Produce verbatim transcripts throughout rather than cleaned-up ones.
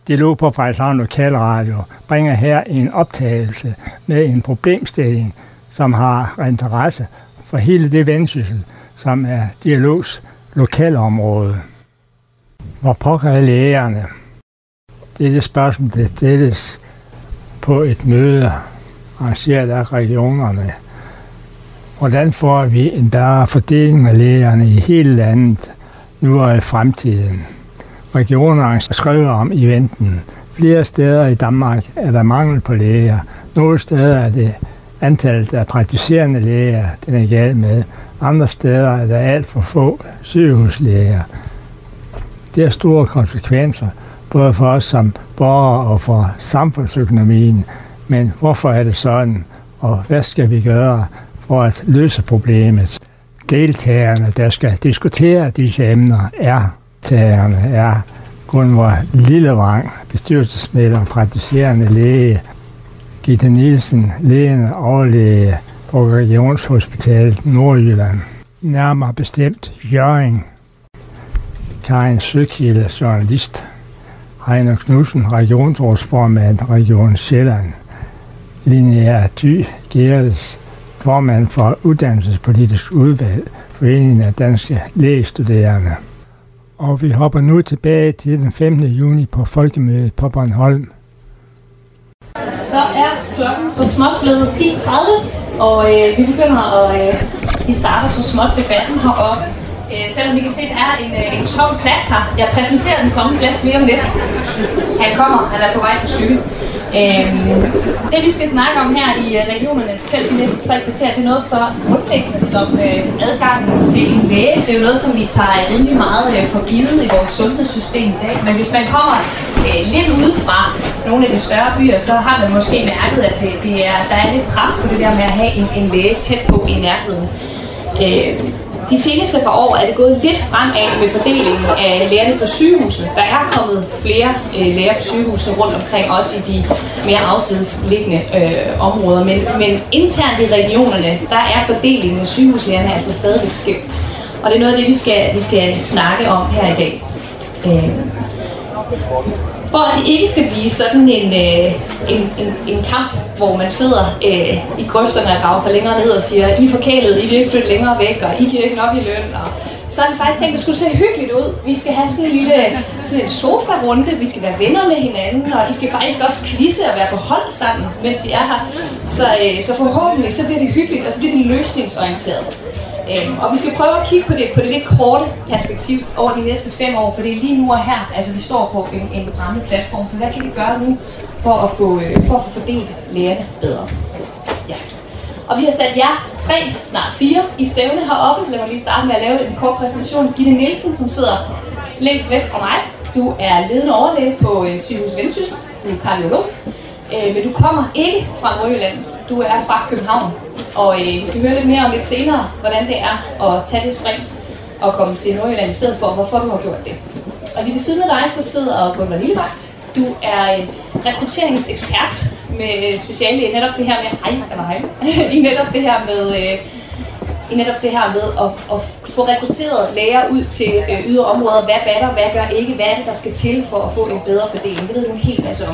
Dialog på Frederikshavn Lokalradio bringer her en optagelse med en problemstilling, som har interesse for hele det Vendsyssel, som er Dialogs lokalområde. Hvor pokker er lægerne? Det er det spørgsmål, der stilles på et møde arrangeret af regionerne. Hvordan får vi en bedre fordeling af lægerne i hele landet nu og i fremtiden? Regionerne skriver om eventen. Flere steder i Danmark er der mangel på læger. Nogle steder er det antallet af praktiserende læger, den er galt med. Andre steder er der alt for få sygehuslæger. Det har store konsekvenser, både for os som borgere og for samfundsøkonomien. Men hvorfor er det sådan, og hvad skal vi gøre for at løse problemet? Deltagerne, der skal diskutere disse emner, er tagerne, er Gunvor Lillevang, bestyrelsesmedlem og praktiserende læge, Gitte Nielsen, lægen og overlæge på Regionshospitalet Nordjylland. Nærmere bestemt Hjørring. Karin Søkilde, journalist. Heino Knudsen, regionsrådsformand Region Sjælland. Linnea Thy Gerdes, formand for Uddannelsespolitisk Udvalg, Foreningen af Danske Lægestuderende. Og vi hopper nu tilbage til den femte juni på Folkemødet på Bornholm. Så er klokken så småt blevet ti tredive, og øh, vi begynder at øh, vi starter så småt debatten heroppe. Øh, selvom vi kan se, at der er en, øh, en tom plads her. Jeg præsenterer den tomme plads lige om lidt. Han kommer, han er på vej på cykel. Øhm, det vi skal snakke om her i regionernes telt de næste tre kvarter, det er noget så grundlæggende som øh, adgangen til en læge. Det er jo noget, som vi tager rimelig meget øh, for givet i vores sundhedssystem i dag. Men hvis man kommer øh, lidt udefra nogle af de større byer, så har man måske mærket, at det, det er, der er lidt pres på det der med at have en, en læge tæt på i nærheden. Øh, De seneste par år er det gået lidt fremad med fordelingen af lægerne på sygehusene. Der er kommet flere øh, læger på sygehusene rundt omkring, også i de mere afsidesliggende øh, områder. Men, men internt i regionerne, der er fordelingen af sygehuslægerne altså stadigvæk skæv. Og det er noget af det, vi skal, vi skal snakke om her i dag. Øh. For at det ikke skal blive sådan en, øh, en, en, en kamp, hvor man sidder øh, i grøfterne og graver sig længere ned og siger, I er forkælet, I vil ikke flytte længere væk, og I giver ikke nok i løn. Og så er det faktisk tænkt, at det skulle se hyggeligt ud. Vi skal have sådan en lille sådan en sofa-runde, vi skal være venner med hinanden, og I skal faktisk også quizze og være på hold sammen, mens I er her. Så, øh, så forhåbentlig så bliver det hyggeligt, og så bliver det løsningsorienteret. Øhm, og vi skal prøve at kigge på det på det lidt korte perspektiv over de næste fem år, for det er lige nu og her, altså vi står på en, en brændende platform, så hvad kan vi gøre nu for at få, øh, for at få fordelt lægerne bedre? Ja. Og vi har sat jer tre, snart fire, i stævne heroppe. Lad mig lige starte med at lave en kort præsentation. Gitte Nielsen, som sidder længst væk fra mig. Du er ledende overlæge på øh, Sygehus Vendsyssel. Du er kardiolog. Øh, men du kommer ikke fra Nordjylland. Du er fra København. Og øh, vi skal høre lidt mere om lidt senere, hvordan det er at tage det spring og komme til Nordjylland i stedet for, hvorfor du har gjort det. Og lige ved siden af dig, så sidder Gunvor Lillevang. Du er en rekrutteringsekspert med speciale i netop det her med, hej, der var hej, i netop det her med, øh, i netop det her med at, at få rekrutteret læger ud til øh, ydre områder. Hvad batter, hvad gør ikke, hvad er det, der skal til for at få en bedre fordeling? Det ved du en hel masse om.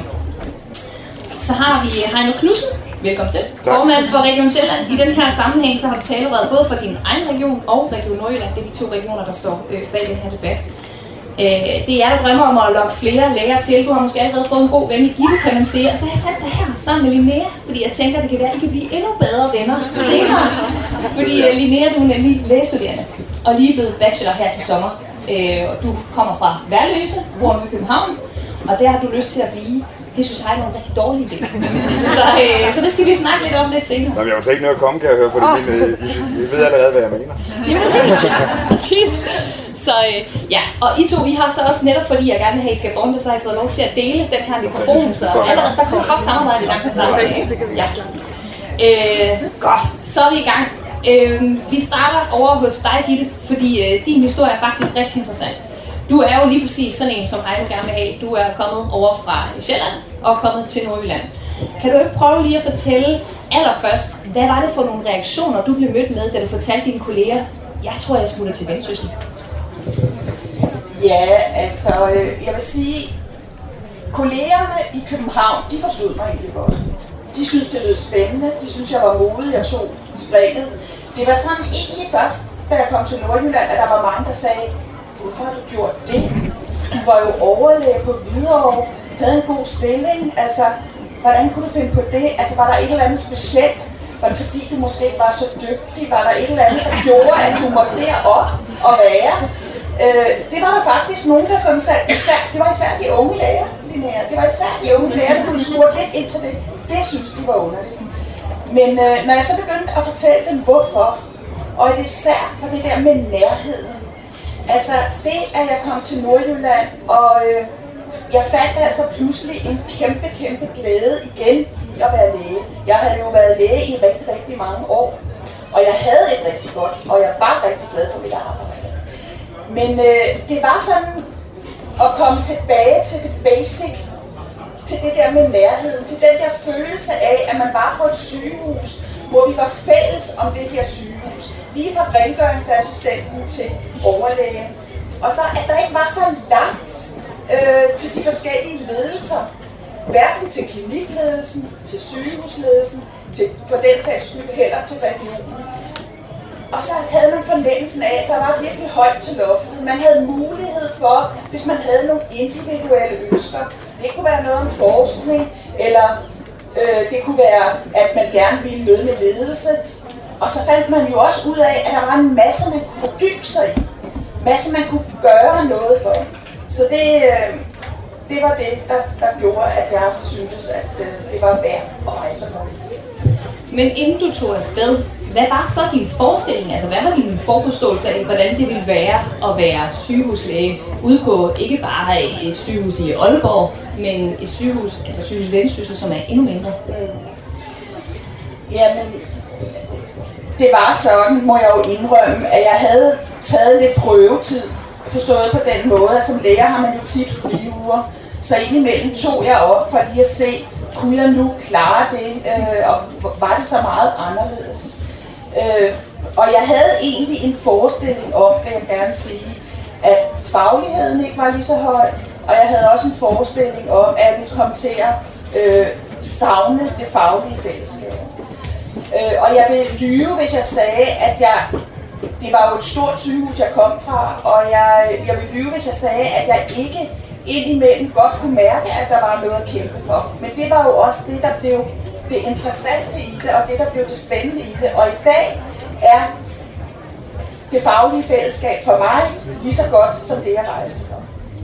Så har vi Heino Knudsen. Velkommen til. Formand for Region Sjælland. I den her sammenhæng så har du talerøret både for din egen region og Region Nordjylland. Det er de to regioner, der står øh, bag den her debat. Øh, det er der drømmer om at lokke flere læger til. Du har måske allerede fået en god ven i Gitte, kan man sige. Og så har jeg sat dig her sammen med Linnea, fordi jeg tænker, at det kan være, at I kan blive endnu bedre venner senere. Fordi uh, Linnea, du er nemlig lægestuderende og lige blevet bachelor her til sommer. Øh, og du kommer fra Værløse, bor i København, og der har du lyst til at blive. Det synes jeg er en rigtig dårlig idé. så, øh, så det skal vi snakke lidt om lidt senere. Nå, men jeg må så ikke noget at komme, kan jeg høre, fordi oh. I, I ved allerede, hvad jeg mener. Ja, præcis. præcis. Så øh, ja, og I to, I har så også netop fordi jeg gerne vil have, at I skal bonde, så har I fået lov til at dele den her mikrofon. Så allerede, der kommer godt samarbejde i gang fra starten. Ja. Øh, godt, så er vi i gang. Øh, vi starter over hos dig, Gitte, fordi øh, din historie er faktisk rigtig interessant. Du er jo lige præcis sådan en, som Heino gerne vil have. Du er kommet over fra Sjælland og kommet til Nordjylland. Kan du ikke prøve lige at fortælle allerførst, hvad var det for nogle reaktioner, du blev mødt med, da du fortalte dine kolleger, jeg tror, jeg smutter til Vendsyssel? Ja, altså, jeg vil sige, kollegerne i København, de forstod mig egentlig godt. De synes det lød spændende, de synes jeg var modig, jeg tog springet. Det var sådan egentlig først, da jeg kom til Nordjylland, at der var mange, der sagde, hvorfor har du gjort det? Du var jo overlæge på Hvidovre, havde en god stilling, altså, hvordan kunne du finde på det? Altså, var der et eller andet specielt? Var det fordi, du måske ikke var så dygtig? Var der et eller andet, der gjorde, at du måtte derop og være? Øh, det var der faktisk nogen, der sådan sagde, især, det var især de unge læger, det var især de unge læger, der sådan spurgte lidt ind til det. Det synes de var underligt. Men øh, når jeg så begyndte at fortælle dem, hvorfor, og det især for det der med nærheden, altså det, at jeg kom til Nordjylland, og øh, jeg fandt altså pludselig en kæmpe, kæmpe glæde igen i at være læge. Jeg havde jo været læge i rigtig, rigtig mange år, og jeg havde et rigtig godt, og jeg var rigtig glad for mit arbejde. Men øh, det var sådan at komme tilbage til det basic, til det der med nærheden, til den der følelse af, at man var på et sygehus, hvor vi var fælles om det her sygehus. Lige fra rengøringsassistenten til overlægen. Og så at der ikke var så langt øh, til de forskellige ledelser. Hverken til klinikledelsen, til sygehusledelsen, til, for den sags skyld heller til regionen. Og så havde man fornemmelsen af, at der var virkelig højt til loftet. Man havde mulighed for, hvis man havde nogle individuelle ønsker. Det kunne være noget om forskning, eller øh, det kunne være, at man gerne ville møde med ledelse. Og så fandt man jo også ud af, at der var en masse, man kunne fordybe sig i. Masse, man kunne gøre noget for. Så det, øh, det var det, der, der gjorde, at jeg syntes, at øh, det var værd at rejse på. Men inden du tog afsted, hvad var så din forestilling? Altså, hvad var din forforståelse af, hvordan det ville være at være sygehuslæge ude på ikke bare et sygehus i Aalborg, men et sygehus, altså sygehus Vendsyssel, som er endnu mindre? Mm. Jamen, det var sådan, må jeg jo indrømme, at jeg havde taget lidt prøvetid, forstået på den måde, at som læger har man jo tit friuger, så indimellem tog jeg op for lige at se, kunne jeg nu klare det, øh, og var det så meget anderledes? Øh, og jeg havde egentlig en forestilling om, kan jeg gerne sige, at fagligheden ikke var lige så høj, og jeg havde også en forestilling om, at jeg ville komme til at øh, savne det faglige fællesskab. Øh, og jeg ville lyve, hvis jeg sagde, at jeg, det var jo et stort sygehus, jeg kom fra, og jeg, jeg ville lyve, hvis jeg sagde, at jeg ikke indimellem godt kunne mærke, at der var noget at kæmpe for. Men det var jo også det, der blev det interessante i det, og det, der blev det spændende i det. Og i dag er det faglige fællesskab for mig lige så godt, som det, jeg rejste for.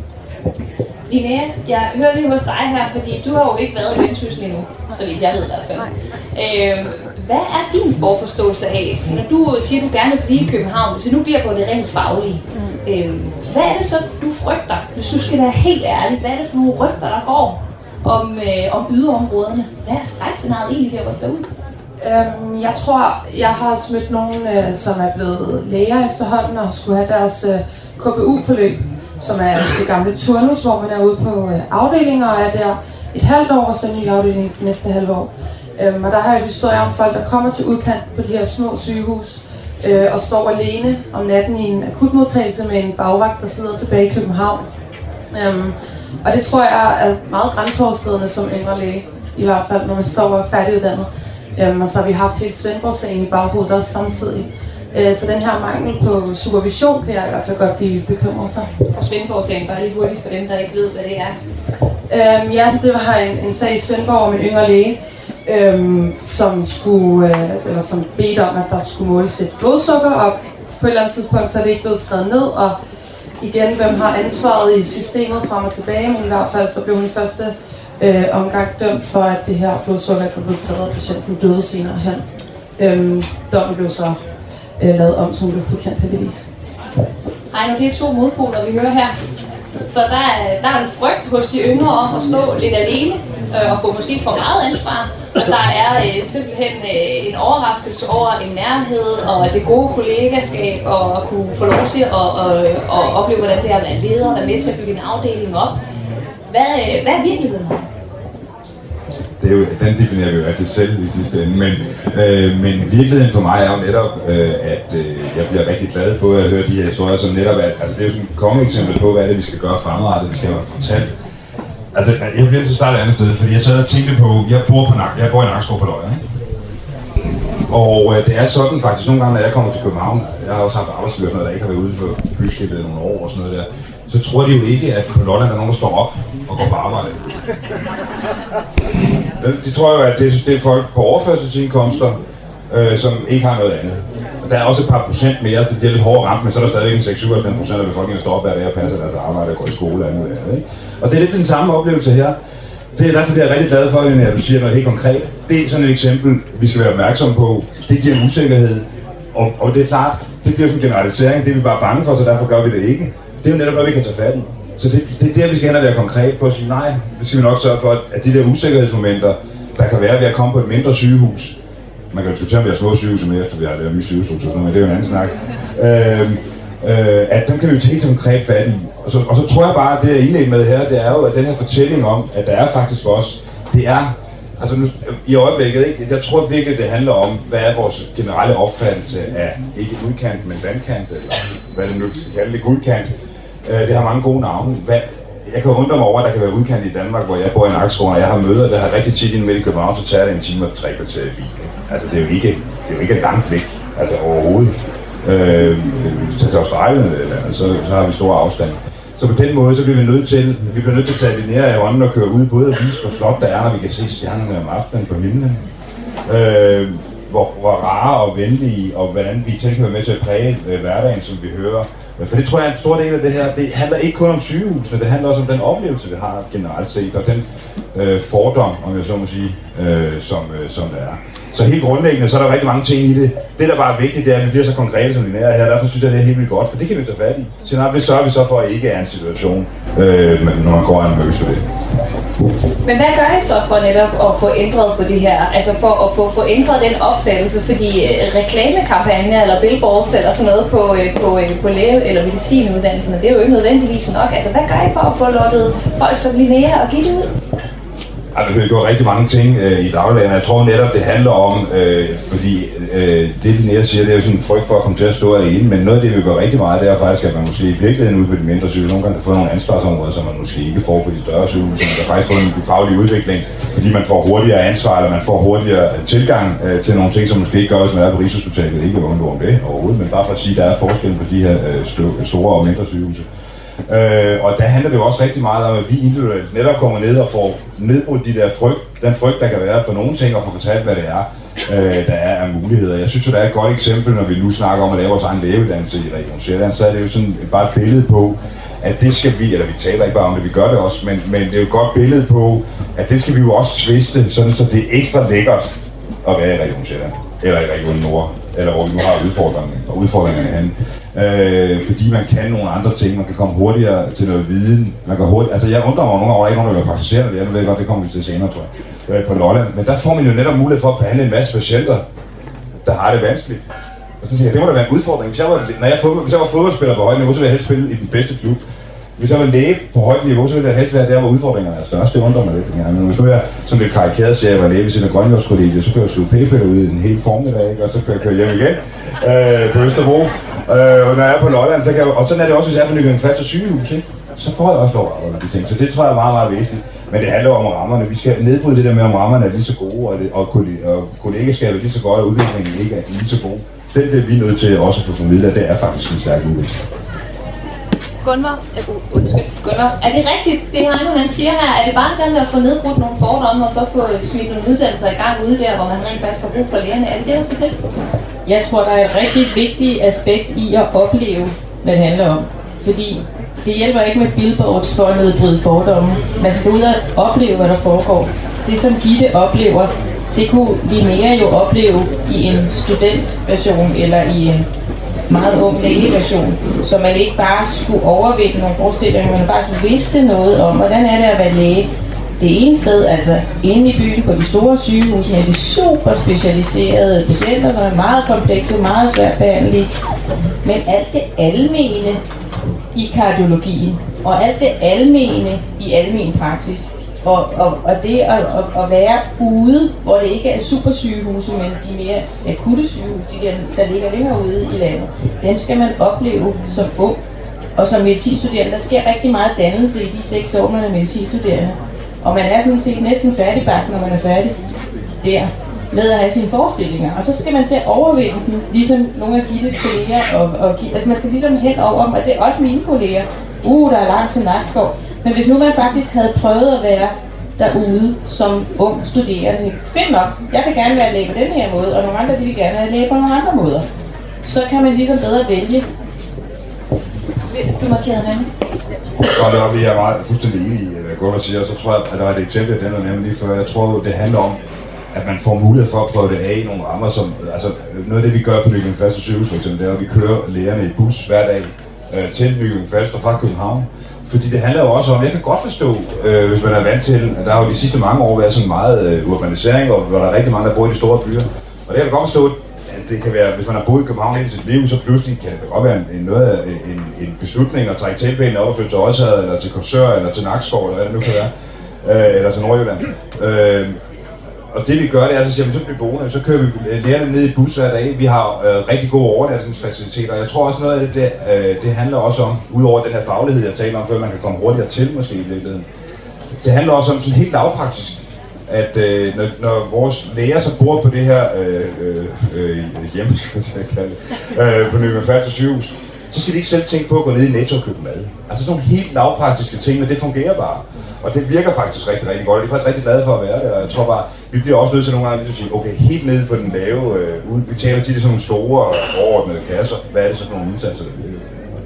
Linnea, jeg hører lige hos dig her, fordi du har jo ikke været i Vendsyssel endnu, så vidt jeg ved i hvert fald. Øh, hvad er din forforståelse af, når du siger, at du gerne vil blive i København, hvis du nu bliver på det rent faglige? Mm. Øh, hvad er det så, du frygter, hvis du skal være helt ærlig? Hvad er det for nogle rygter, der går om, øh, om yderområderne? Hvad er skrækscenariet egentlig ved at rykke derud? Øhm, jeg tror, jeg har mødt nogen, øh, som er blevet læger efterhånden og skulle have deres øh, K B U-forløb, som er det gamle turnus, hvor man er ude på øh, afdelinger og er der et halvt år, og så en ny afdeling næste halve år. Øhm, og der har jeg historier om folk, der kommer til udkant på de her små sygehus øh, og står alene om natten i en akutmodtagelse med en bagvagt, der sidder tilbage i København. Øhm, og det tror jeg er meget grænseoverskridende som yngre læge, i hvert fald når man står færdiguddannet. Øhm, og så har vi haft hele Svendborg-sagen i baghovedet også samtidig. Øh, så den her mangel på supervision kan jeg i hvert fald godt blive bekymret for. Og Svendborg-sagen, bare lige hurtigt for dem, der ikke ved, hvad det er. Øhm, ja, det var en, en sag i Svendborg om en yngre læge, øhm, som skulle, øh, eller som bedte om, at der skulle måles et blodsukker, og på et eller andet tidspunkt så er det ikke blevet skrevet ned, og igen, hvem har ansvaret i systemet frem og tilbage, men i hvert fald så blev hun i første øh, omgang dømt for, at det her blodsukker ikke blev taget, og patienten døde senere hen. Øhm, dommen blev så øh, lavet om, som blev frikendt heldigvis. Hej, nu det er to modpoler, vi hører her. Så der er, der er en frygt hos de yngre om at stå lidt alene øh, og få måske for meget ansvar. Og der er øh, simpelthen øh, en overraskelse over en nærhed og det gode kollegaskab og at kunne få lov til at og, og opleve, hvordan det er at være leder og være med til at bygge en afdeling op. Hvad, øh, hvad er virkeligheden her? Det er jo, den definerer vi jo altid selv i sidste ende, men, øh, men virkeligheden for mig er jo netop, øh, at øh, jeg bliver rigtig glad på at høre de her historier, som netop er, altså det er jo sådan et kongeeksempel på, hvad er det, vi skal gøre fremadrettet, vi skal have fortalt. Altså, jeg bliver til at starte et andet sted, fordi jeg sad og tænkte på, jeg bor på Nak, jeg bor i Nakskov på Lolland, ikke? Og øh, det er sådan faktisk nogle gange, når jeg kommer til København, jeg har også haft arbejdsgiver, der ikke har været ude for byskiltet nogle år og sådan noget der, så tror de jo ikke, at på Lolland er nogen, der står op og går på arbejde. De tror jo, at det, det er folk på overførselsindkomster, øh, som ikke har noget andet. Og der er også et par procent mere, til det er lidt hårdere ramt, men så er der stadigvæk en seks til syv og halvfems procent af befolkningen, der står op hver dag og passer deres arbejde og går i skole og andet. Ikke? Og det er lidt den samme oplevelse her. Det er derfor, det er jeg rigtig glad for, at du siger noget helt konkret. Det er sådan et eksempel, vi skal være opmærksomme på. Det giver en usikkerhed. Og, og det er klart, det bliver sådan en generalisering. Det er vi bare bange for, så derfor gør vi det ikke. Det er jo netop noget, vi kan tage fat i. Så det, det er der, vi skal hen og være konkret på at sige, nej, det skal vi nok sørge for, at de der usikkerhedsmomenter, der kan være ved at komme på et mindre sygehus. Man kan jo diskutere, om vi har små sygehus mere, efter vi har lavet nye sygehusstrukturer, men det er jo en anden snak. Øh, øh, at dem kan vi jo tage helt konkret fat i. Og så, og så tror jeg bare, at det jeg indledt med her, det er jo, at den her fortælling om, at der er faktisk også, det er, altså nu, i øjeblikket, ikke? Jeg tror virkelig, det handler om, hvad er vores generelle opfattelse af, ikke udkant, men vandkant, eller hvad det nu skal kalde det, guldkant. Øh, det har mange gode navne. Hvad, jeg kan undre mig over, at der kan være udkant i Danmark, hvor jeg bor i Nakskov, og jeg har møder, der har rigtig tit i midt i København, så tager det en time og tre kvarter i bil. Altså det er jo ikke, det er jo ikke langt væk, altså overhovedet. Øh, hvis vi til Australien eller andet, så, så har vi store afstand. Så på den måde, så bliver vi nødt til, vi bliver nødt til at tage det nære i hånden og køre ud både og vise, hvor flot der er, når vi kan se stjernerne om aftenen på himlen. Øh, hvor, hvor rare og venlige, og hvordan vi tænker være med til at præge øh, hverdagen, som vi hører. For det tror jeg er en stor del af det her. Det handler ikke kun om sygehusene, det handler også om den oplevelse, vi har generelt set, og den øh, fordom, om jeg så må sige, øh, som, øh, som det er. Så helt grundlæggende, så er der rigtig mange ting i det. Det, der bare er vigtigt, det er, at vi bliver så konkrete, som vi er her. Derfor synes jeg, det er helt vildt godt, for det kan vi tage fat i. Så nej, det sørger vi så for, at ikke er en situation, øh, når man går en møs for det. Men hvad gør I så for netop at få ændret på det her? Altså for at få, få ændret den opfattelse? Fordi reklamekampagner eller billboards eller sådan noget på, på, på læge- eller medicinuddannelserne, det er jo ikke nødvendigvis nok. Altså hvad gør I for at få lukket folk som Linnea og give det ud? Altså, der bliver gjort rigtig mange ting øh, i dagligdagen, jeg tror netop, det handler om, øh, fordi øh, det Linnea siger, det er jo sådan en frygt for at komme til at stå alene, men noget af det, vi gør rigtig meget, det er faktisk, at man måske i virkeligheden ude på de mindre sygehus, nogle gange kan få nogle ansvarsområder, som man måske ikke får på de større sygehus, man kan faktisk få en faglig udvikling, fordi man får hurtigere ansvar, eller man får hurtigere tilgang øh, til nogle ting, som måske ikke gør, hvis man er på Rigshospitalet, ikke vil undgå om det overhovedet, men bare for at sige, at der er forskel på de her øh, store og mindre sygehuse. Øh, og der handler det jo også rigtig meget om, at vi individuelt netop kommer ned og får nedbrudt de der frygt, den frygt, der kan være for nogle ting, og få fortalt, hvad det er, øh, der er af muligheder. Jeg synes jo, der er et godt eksempel, når vi nu snakker om at lave vores egen lægeuddannelse i Region Sjælland, så er det jo sådan bare et billede på, at det skal vi, eller vi taler ikke bare om det, vi gør det også, men, men det er jo et godt billede på, at det skal vi jo også tviste, sådan så det er ekstra lækkert at være i Region Sjælland, eller i Region Nord, eller hvor vi nu har udfordringerne, og udfordringerne henne. Øh, fordi man kan nogle andre ting, man kan komme hurtigere til noget viden, man kan hurtigt, altså jeg undrer mig nogle år, der er ikke nogen, der vil praktisere det, jeg ved godt, det kommer vi til senere, tror jeg, øh, på Lolland, men der får man jo netop mulighed for at behandle en masse patienter, der har det vanskeligt. Og så siger jeg, det må da være en udfordring, hvis jeg var, når jeg, fodbold, hvis jeg var fodboldspiller på højt niveau, så ville jeg helst spille i den bedste klub. Hvis jeg var læge på højt niveau, så ville jeg helst være der, hvor udfordringerne er størst. Det undrer mig lidt. Ja, men hvis nu jeg, som lidt karikeret siger, jeg var læge ved siden af Grønlandskollegiet, så kunne jeg skrive p-piller ud en hel formiddag, og så kan jeg køre hjem igen øh, på Østerbro. Øh, og når jeg er på Lolland, så kan jeg, og sådan er det også, hvis jeg er på Nykøbing Falster sygehus, ikke? Så får jeg også lov at arbejde med de ting. Så det tror jeg er meget, meget væsentligt. Men det handler om rammerne. Vi skal nedbryde det der med, om rammerne er lige så gode, og, det, og, og kollegaskabet er lige så godt, og udviklingen ikke er lige så god. Den bliver vi nødt til også at få formidlet, det er faktisk en stærk udvikling. Gunvar, uh, undskyld, Gunvar, er det rigtigt, det Heino han siger her? Er det bare det der med at få nedbrudt nogle fordomme, og så få smidt nogle uddannelser i gang ude der, hvor man rent faktisk har brug for lærerne? Er det det, der skal til? Jeg tror, der er et rigtig vigtigt aspekt i at opleve, hvad det handler om. Fordi det hjælper ikke med billboards for at nedbryde fordomme. Man skal ud og opleve, hvad der foregår. Det, som Gitte oplever, det kunne Linnea jo opleve i en studentversion eller i en meget ung lægeversion, så man ikke bare skulle overvinde nogle forestillinger, man faktisk vidste noget om, hvordan er det at være læge. Det ene sted, altså inde i byen på de store sygehuse, er det super specialiserede patienter, som er meget komplekse, meget svært behandlige. Men alt det almene i kardiologien, og alt det almene i almen praksis, og, og, og det at, at, at være ude, hvor det ikke er supersygehuse, men de mere akutte sygehuse, de der, der ligger længere ude i landet, dem skal man opleve som ung. Og som medicinstuderende, der sker rigtig meget dannelse i de seks år, man er medicinstuderende. Og man er sådan set næsten færdigbagt, når man er færdig der med at have sine forestillinger. Og så skal man til at overvinde dem, ligesom nogle af Gittes kolleger. Og, og, altså man skal ligesom hen over dem, og det er også mine kolleger. Uh, der er langt til Nakskov. Men hvis nu man faktisk havde prøvet at være derude som ung studerende, tænkte, fedt nok, jeg vil gerne være læge på den her måde, og nogle andre de vil gerne være læge på nogle andre måder. Så kan man ligesom bedre vælge. Du markerede han. Og det var vi er meget fuldstændig enig i, hvad Gunnar siger, og så tror jeg, at der var et eksempel af den, der nævnte lige før. Jeg tror, det handler om, at man får mulighed for at prøve det af i nogle rammer, som, altså noget af det, vi gør på Nykøbing Falster sygehus for eksempel, det er, at vi kører lægerne i bus hver dag øh, til Nykøbing Falster fra København. Fordi det handler jo også om, jeg kan godt forstå, øh, hvis man er vant til, at der har jo de sidste mange år været sådan meget øh, urbanisering, og hvor der er rigtig mange, der bor i de store byer. Og det kan jeg godt forstå, at det kan være, hvis man har boet i København hele sit liv, så pludselig kan det godt være en, noget af en, en beslutning at trække tilbændene op og flytte til Odsherred, eller til Korsør, eller til Nakskov, eller hvad det nu kan være, øh, eller til Nordjylland. Øh, Og det vi gør, det er, så siger man, så bliver boende, så kører vi lærerne ned i bus hver dag. Vi har øh, rigtig gode overnatningsfaciliteter, og jeg tror også noget af det, det, øh, det handler også om, udover den her faglighed, jeg taler om, før man kan komme hurtigere til måske i virkeligheden. Det handler også om sådan helt lavpraktisk, at øh, når, når vores læger så bor på det her øh, øh, hjemme, skal jeg kalde det, øh, på Nykøbing Falster sygehus, så skal de ikke selv tænke på at gå ned i Netto og købe mad. Altså sådan nogle helt lavpraktiske ting, men det fungerer bare. Og det virker faktisk rigtig, rigtig godt, og de er faktisk rigtig glade for at være det, og jeg tror bare, vi bliver også nødt til nogle gange ligesom at sige, okay, helt nede på den lave, øh, vi taler tit i sådan nogle store, overordnede kasser, hvad er det så for nogle indsatser, der bliver?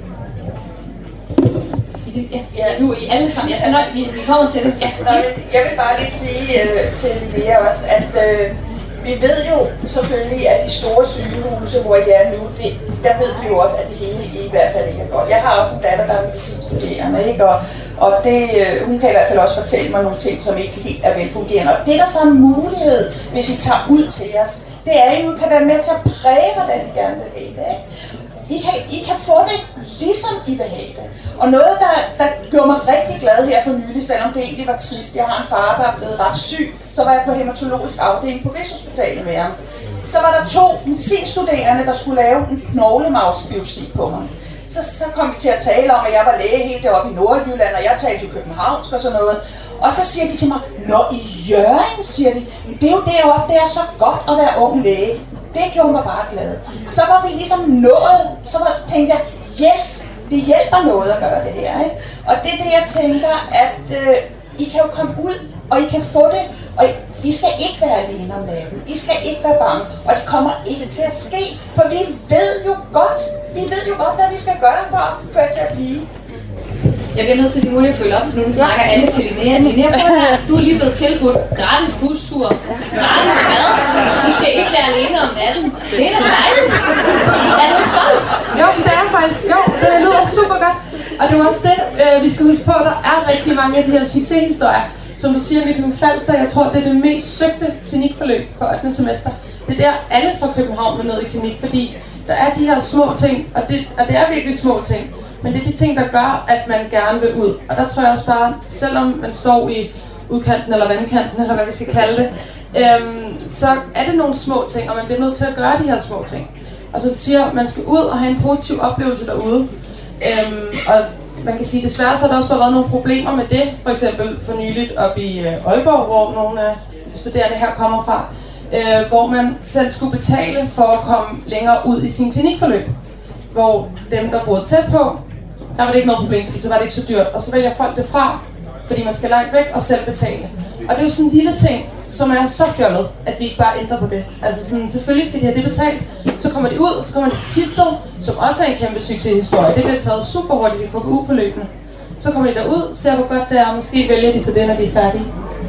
Ja, ja, nu er I alle sammen. Jeg skal nok, vi, vi kommer til det. Ja. Jeg vil bare lige sige øh, til Lea også, at øh, vi ved jo selvfølgelig, at de store sygehuse, hvor I er nu, det, der ved vi jo også, at det hele i hvert fald ikke er godt. Jeg har også en datter, der er medicinstuderende, ikke? Og, og det, øh, hun kan i hvert fald også fortælle mig nogle ting, som ikke helt er velfungerende. Og det, der så er en mulighed, hvis I tager ud til os, det er, at I kan være med til at præge, hvordan I gerne vil have det. I kan, I kan få det, ligesom I vil have det. Og noget, der, der gjorde mig rigtig glad her for nylig, selvom det egentlig var trist. Jeg har en far, der er blevet ret syg. Så var jeg på hematologisk afdeling på Rigshospitalet med ham. Så var der to medicinstuderende, der skulle lave en knoglemavsbiopsi på mig. Så, så kom vi til at tale om, at jeg var læge helt deroppe i Nordjylland, og jeg talte i københavnsk og sådan noget. Og så siger de til mig, nå i Hjørring, siger de, det er jo deroppe, det er så godt at være ung læge. Det gjorde mig bare glad. Så var vi ligesom nået, så var, tænkte jeg, yes, det hjælper noget at gøre det her. Ikke? Og det er det, jeg tænker, at øh, I kan jo komme ud, og I kan få det, og I, I skal ikke være alene om natten. I skal ikke være bange, og det kommer ikke til at ske, for vi ved jo godt, vi ved jo godt, hvad vi skal gøre for at få jer til at blive. Jeg bliver nødt til lige at følge op, nu du snakker alle til Linnea. Linnea, du er lige blevet tilbudt gratis bustur, gratis mad. Du skal ikke være alene om natten. Det er da dejligt. Er du ikke sådan? Jo, det er faktisk. Jo, det lyder super godt. Og det er også det, øh, vi skal huske på, at der er rigtig mange af de her succeshistorier. Som du siger, Nykøbing Falster, jeg tror, det er det mest søgte klinikforløb på ottende semester. Det er der alle fra København vil ned i klinik, fordi der er de her små ting, og det, og det er virkelig små ting. Men det er de ting, der gør, at man gerne vil ud. Og der tror jeg også bare, selvom man står i udkanten eller vandkanten, eller hvad vi skal kalde det, øhm, så er det nogle små ting, og man bliver nødt til at gøre de her små ting. Og så siger, at man skal ud og have en positiv oplevelse derude. Øhm, og man kan sige, at desværre så har der også været nogle problemer med det. For eksempel for nyligt op i øh, Aalborg, hvor nogle af de studerende her kommer fra, øh, hvor man selv skulle betale for at komme længere ud i sin klinikforløb. Hvor dem, der boede tæt på, der var det ikke noget problem, fordi så var det ikke så dyrt. Og så vælger folk det fra, fordi man skal langt væk og selv betale. Og det er jo sådan en lille ting, som er så fjollet, at vi ikke bare ændrer på det. Altså sådan, selvfølgelig skal de have det betalt. Så kommer de ud, og så kommer de til Thisted, som også er en kæmpe succeshistorie. Det bliver taget super hurtigt i K B U-forløbene. Så kommer de derud, ser hvor godt det er, og måske vælger de så det, når de er færdige.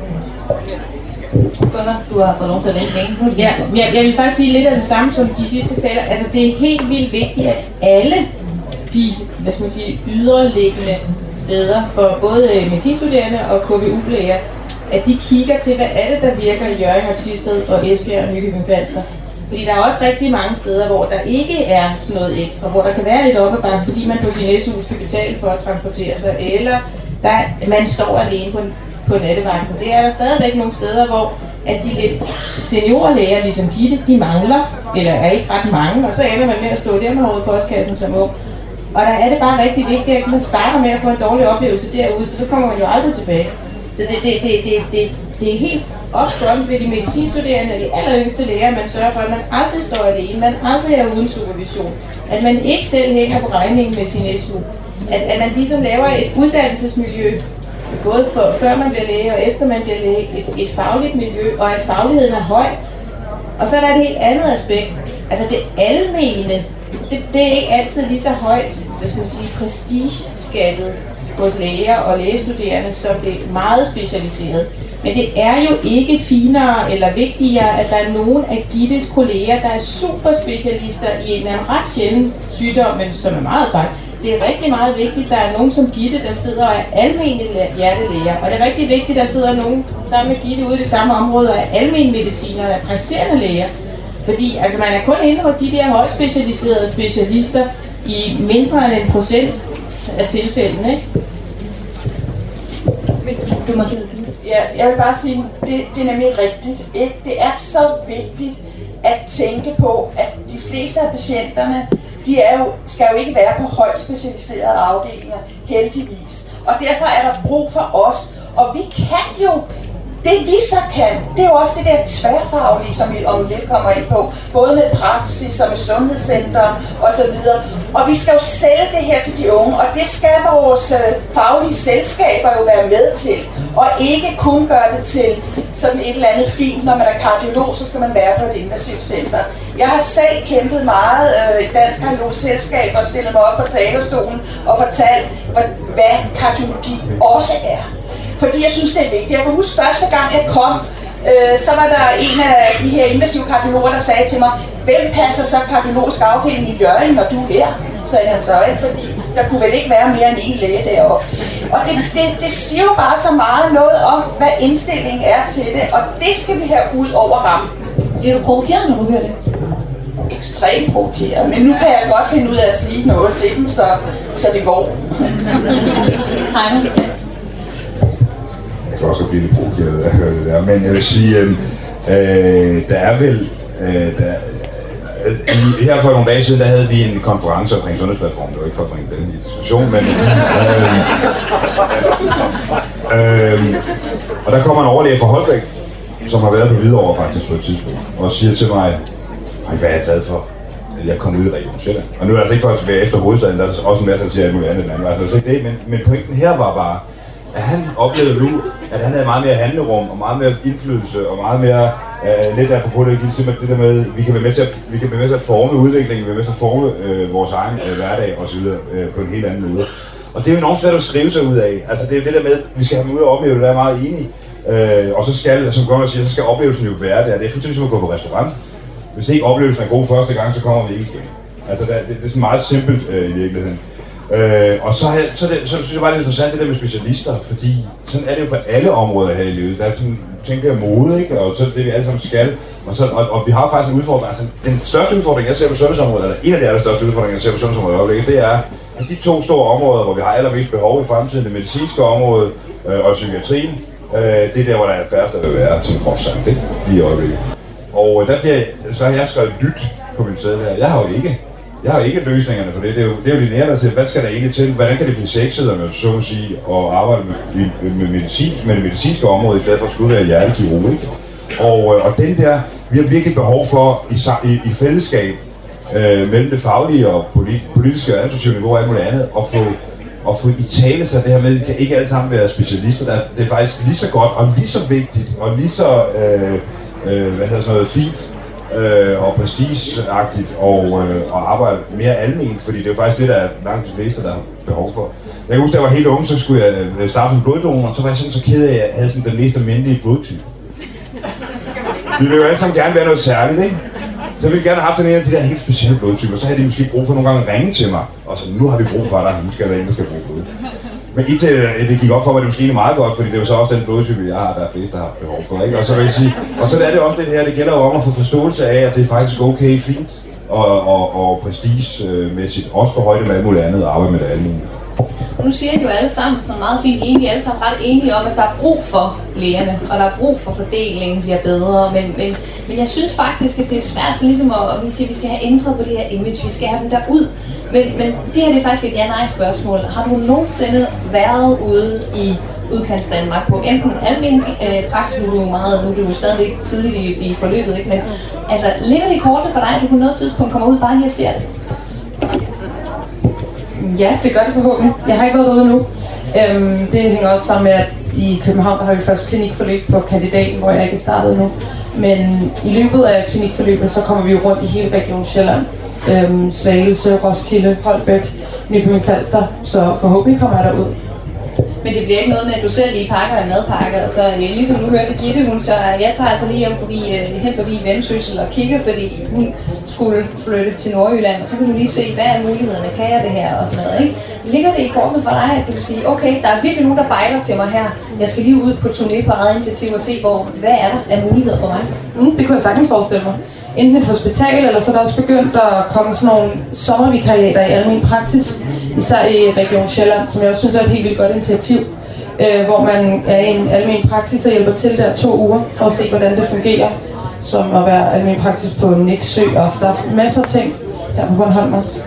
Gunnar, du har fået lov til at vente længe. Ja, jeg, jeg vil faktisk sige lidt af det samme som de sidste taler. Altså det er helt vildt vigtigt, at alle de, hvad skal man sige, yderliggende steder for både medicinstuderende og K B U-læger, at de kigger til, hvad er det, der virker i Hjørring og Thisted og Esbjerg og Nykøbing Falster. Fordi der er også rigtig mange steder, hvor der ikke er sådan noget ekstra, hvor der kan være lidt op ad bakke, fordi man på sin S U skal betale for at transportere sig, eller der, man står alene på, på nattevagten. Det er der stadigvæk nogle steder, hvor at de lidt seniorlæger, ligesom Gitte, de mangler, eller er ikke ret mange, og så ender man med at stå der med hovedet i postkassen som ung. Og der er det bare rigtig vigtigt, at man starter med at få en dårlig oplevelse derude, for så kommer man jo aldrig tilbage. Så det, det, det, det, det, det er helt upfront ved de medicinstuderende og de alleryngste læger, man sørger for, at man aldrig står alene, man aldrig er uden supervision. At man ikke selv hænger på regningen med sin S U. At, at man ligesom laver et uddannelsesmiljø, både for, før man bliver læge og efter man bliver læge, et, et fagligt miljø, og at fagligheden er høj. Og så er der et helt andet aspekt. Altså det almene, det, det er ikke altid lige så højt, hvad skal man sige, prestigeskattet hos læger og lægestuderende, som det er meget specialiseret. Men det er jo ikke finere eller vigtigere, at der er nogen af Gittes kolleger, der er superspecialister i en ret sjælden sygdom, men som er meget fejl. Det er rigtig meget vigtigt, at der er nogen som Gitte, der sidder og er almene hjertelæger. Og det er rigtig vigtigt, at der sidder nogen sammen med Gitte ude i det samme område og er almene mediciner og er praktiserende læger. Fordi altså, man er kun inde hos de der højt specialiserede specialister i mindre end en procent af tilfældene, ikke? Du må ja, jeg vil bare sige, det, det er nemlig rigtigt. Ikke? Det er så vigtigt at tænke på, at de fleste af patienterne, de er jo, skal jo ikke være på højt specialiserede afdelinger, heldigvis. Og derfor er der brug for os. Og vi kan jo, det vi så kan, det er jo også det der tværfaglige, som vi om lidt kommer ind på. Både med praksis og med sundhedscenter og så videre. Og vi skal jo sælge det her til de unge, og det skal vores øh, faglige selskaber jo være med til. Og ikke kun gøre det til sådan et eller andet fint, når man er kardiolog, så skal man være på et invasivt center. Jeg har selv kæmpet meget øh, i Dansk Kardiologselskab og stillet mig op på talerstolen og fortalt, hvad, hvad kardiologi også er. Fordi jeg synes, det er vigtigt. Jeg kan huske første gang, jeg kom, øh, så var der en af de her invasive kardiologer, der sagde til mig, hvem passer så kardiologisk afdeling i Hjørring, når du er her? Sagde han så, ikke? Fordi der kunne vel ikke være mere end en læge deroppe. Og det, det, det siger jo bare så meget noget om, hvad indstillingen er til det, og det skal vi have ud over rampen. Bliver du provokeret, når du hører det? Ekstremt provokeret, men nu kan jeg godt finde ud af at sige noget til dem, så, så det går. Hej. Jeg kan også blive lidt provokeret af at høre det der, men jeg vil sige, øh, øh, der er vel, øh, der, øh, her for nogle dage siden, der havde vi en konference omkring sundhedsplatformen. Det var ikke for at bringe den i diskussion, men øh, øh, og der kommer en overlæge fra Holbæk, som har været på Hvidovre faktisk på et tidspunkt, og siger til mig, hvad er jeg glad for, at jeg kom ud i Region Sjælland. Og nu er det altså ikke for at være efter hovedstaden, der er også en masse, der siger alt muligt andet end anden. Altså ikke det, men, men pointen her var bare, at han oplevede nu, at han havde meget mere handlerum og meget mere indflydelse og meget mere øh, lidt apropos det, simpelthen det der med, vi kan være med til at, vi kan være med til at forme udviklingen, vi kan være med til at forme øh, vores egen øh, hverdag osv. Øh, på en helt anden måde. Og det er jo enormt svært at skrive sig ud af. Altså det er det der med, at vi skal have dem ud og opleve det, der er meget enig. Øh, og så skal, som Gunnar siger, så skal oplevelsen jo være der. Det er fuldstændig som at gå på restaurant. Hvis ikke oplevelsen er god første gang, så kommer vi ikke igen. Altså det, det, det er sådan meget simpelt øh, i virkeligheden. Øh, og så, så, det, så synes jeg bare, det er interessant det der med specialister, fordi sådan er det jo på alle områder her i livet. Der er sådan, tænker jeg, mode, ikke? Og så er det vi alle sammen skal. Og, så, og, og vi har faktisk en udfordring. Altså den største udfordring, jeg ser på sundhedsområdet, eller en af de allerstørste udfordringer, jeg ser på sundhedsområdet i øjeblikket, det er, at de to store områder, hvor vi har allermest behov i fremtiden, det medicinske område øh, og psykiatrien, øh, det er der, hvor der er færrest, der vil være til groft sagt, det lige i øjeblikket. Og øh, der bliver, så har jeg skrevet dyt på min sæde her. Jeg har jo ikke. Jeg har ikke løsningerne på det. Det er jo, det er jo lineært at sige, hvad skal der ikke til? Hvordan kan det blive sexet, om jeg så må sige, og arbejde med, med, medicin, med det medicinske område, i stedet for at skulle være hjertekirurg, ikke? Og, og den der, vi har virkelig behov for i, i, i fællesskab øh, mellem det faglige og politi, politiske og administrative niveau og alt muligt andet, at få, at få i tale sig det her med, at vi kan ikke alle sammen være specialister. Der er, det er faktisk lige så godt og lige så vigtigt og lige så øh, øh, hvad hedder sådan noget, fint øh, og prestigeagtigt og, øh, og arbejde mere alment, fordi det er jo faktisk det, der er langt de fleste, der har behov for. Jeg kan huske, da jeg var helt ung, så skulle jeg starte som bloddonor, og så var jeg sådan så ked af, at jeg havde sådan den mest almindelige blodtype. Vi vil jo alle sammen gerne være noget særligt, ikke? Så jeg ville gerne have sådan en af de der helt specielle blodtyper, så havde de måske brug for nogle gange at ringe til mig, og så nu har vi brug for dig, nu skal der en, der skal bruge blod. Men indtil det gik op for mig, det måske meget godt, fordi det er jo så også den blodtype, jeg har, der er flest, der har behov for, ikke? Og så vil jeg sige, og så er det også det her, det gælder jo om at få forståelse af, at det er faktisk okay, fint og, og, og prestigemæssigt, også på højde med alt muligt andet, og arbejde med det andet. Nu siger I jo alle sammen, sådan meget fint enige, alle sammen ret enige om, at der er brug for lægerne, og der er brug for fordelingen bliver bedre, men, men, men jeg synes faktisk, at det er svært så ligesom at, at vi siger, at vi skal have ændret på det her image, vi skal have dem derud, men, men det her det er faktisk et ja-nej spørgsmål. Har du nogensinde været ude i udkants Danmark på enten almen øh, praksis, nu er du meget, nu er du jo stadigvæk tidligt i, i forløbet, ikke? Men altså, ligger det i kortene for dig, at du på noget tidspunkt kommer ud bare lige og ser det? Ja, det gør det forhåbentlig. Jeg har ikke været derude nu. Øhm, det hænger også sammen med, at i København der har vi først klinikforløb på kandidaten, hvor jeg ikke er startet nu. Men i løbet af klinikforløbet, så kommer vi jo rundt i hele Region Sjælland. Øhm, Slagelse, Roskilde, Holbæk, Nykøbing Falster, så forhåbentlig kommer jeg derud. Men det bliver ikke noget med, at du selv lige pakker en madpakke, og så ligesom du hørte Gitte, hun så jeg tager altså lige hjem forbi, hen forbi Vendsyssel og kigger, fordi hun skulle flytte til Nordjylland, og så kan du lige se, hvad er mulighederne, kan jeg det her, og sådan noget, ikke? Ligger det i kortene for dig, at du kan sige, okay, der er virkelig nogen, der bejler til mig her, jeg skal lige ud på turné på eget initiativ og se, hvor, hvad er der af muligheder for mig? Mm, det kunne jeg sagtens forestille mig. Enten et hospital, eller så er der også begyndt at komme sådan nogle sommervikariater i almen praksis, især i Region Sjælland, som jeg også synes er et helt vildt godt initiativ, øh, hvor man er i en almen praksis og hjælper til der to uger, for at se, hvordan det fungerer, som at være almen praksis på Nexø, og der er masser af ting her på Bornholm også.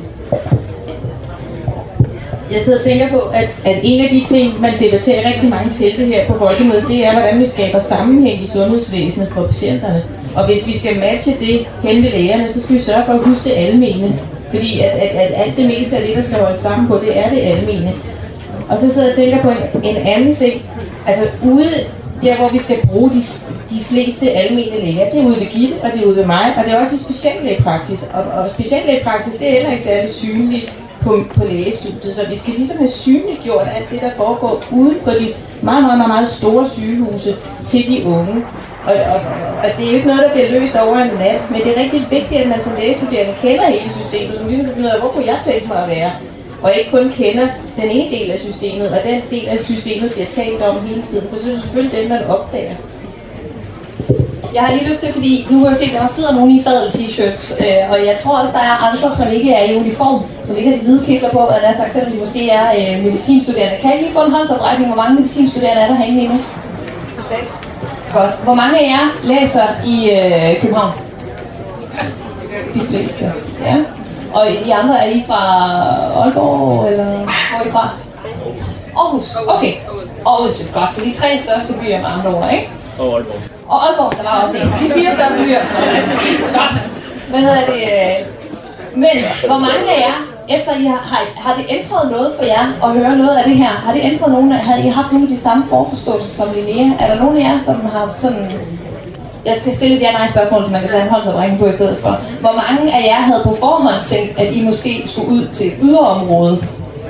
Jeg sidder og tænker på, at, at en af de ting, man debatterer rigtig mange til det her på folkemødet, det er, hvordan vi skaber sammenhæng i sundhedsvæsenet for patienterne. Og hvis vi skal matche det hen ved lægerne, så skal vi sørge for at huske det almene. Fordi at, at, at alt det meste af det, der skal holde sammen på, det er det almene. Og så sidder jeg og tænker på en, en anden ting. Altså ude der, hvor vi skal bruge de, de fleste almene læger, det er ude ved Gitte, og det er ude ved mig, og det er også i speciallægepraksis. Og, og speciallægepraksis, det er heller ikke særlig synligt på, på lægestudiet, så vi skal ligesom have synliggjort alt det, der foregår uden for de meget, meget, meget, meget store sygehuse til de unge. Og, og, og det er jo ikke noget, der bliver løst over en nat, men det er rigtig vigtigt, at man som lægestuderende kender hele systemet, så man ligesom kan finde ud af, hvor kunne jeg tænke mig at være, og ikke kun kender den ene del af systemet, og den del af systemet bliver talt om hele tiden, for så er det selvfølgelig den, man opdager. Jeg har lige lyst til, fordi nu har jeg set, at der sidder nogen i fadel-t-shirts, øh, og jeg tror også, der er andre, som ikke er i uniform, som ikke har de hvide kitler på, og der er sagt, selvom de måske er øh, medicinstuderende. Kan I lige få en håndsoprækning, hvor mange medicinstuderende er der herinde lige nu? Okay. Godt. Hvor mange af jer læser i øh, København? De fleste. Ja. Og I andre, er I fra Aalborg, eller hvor er I fra? Aarhus. Okay. Aarhus. Godt. Så de tre største byer med andre ord, ikke? Og Aalborg. Og Aalborg, der var også en. De fire største byer. Godt. Hvad hedder det? Men hvor mange af jer, efter I har, har, har det ændret noget for jer at høre noget af det her? Har det ændret nogen? Har I haft nogle af de samme forforståelser som Linnea? Er der nogen af jer, som har sådan... Jeg kan stille et ja-nej spørgsmål, så man kan tage en håndsoprækning på i stedet for. Hvor mange af jer havde på forhånd tænkt, at I måske skulle ud til yderområdet?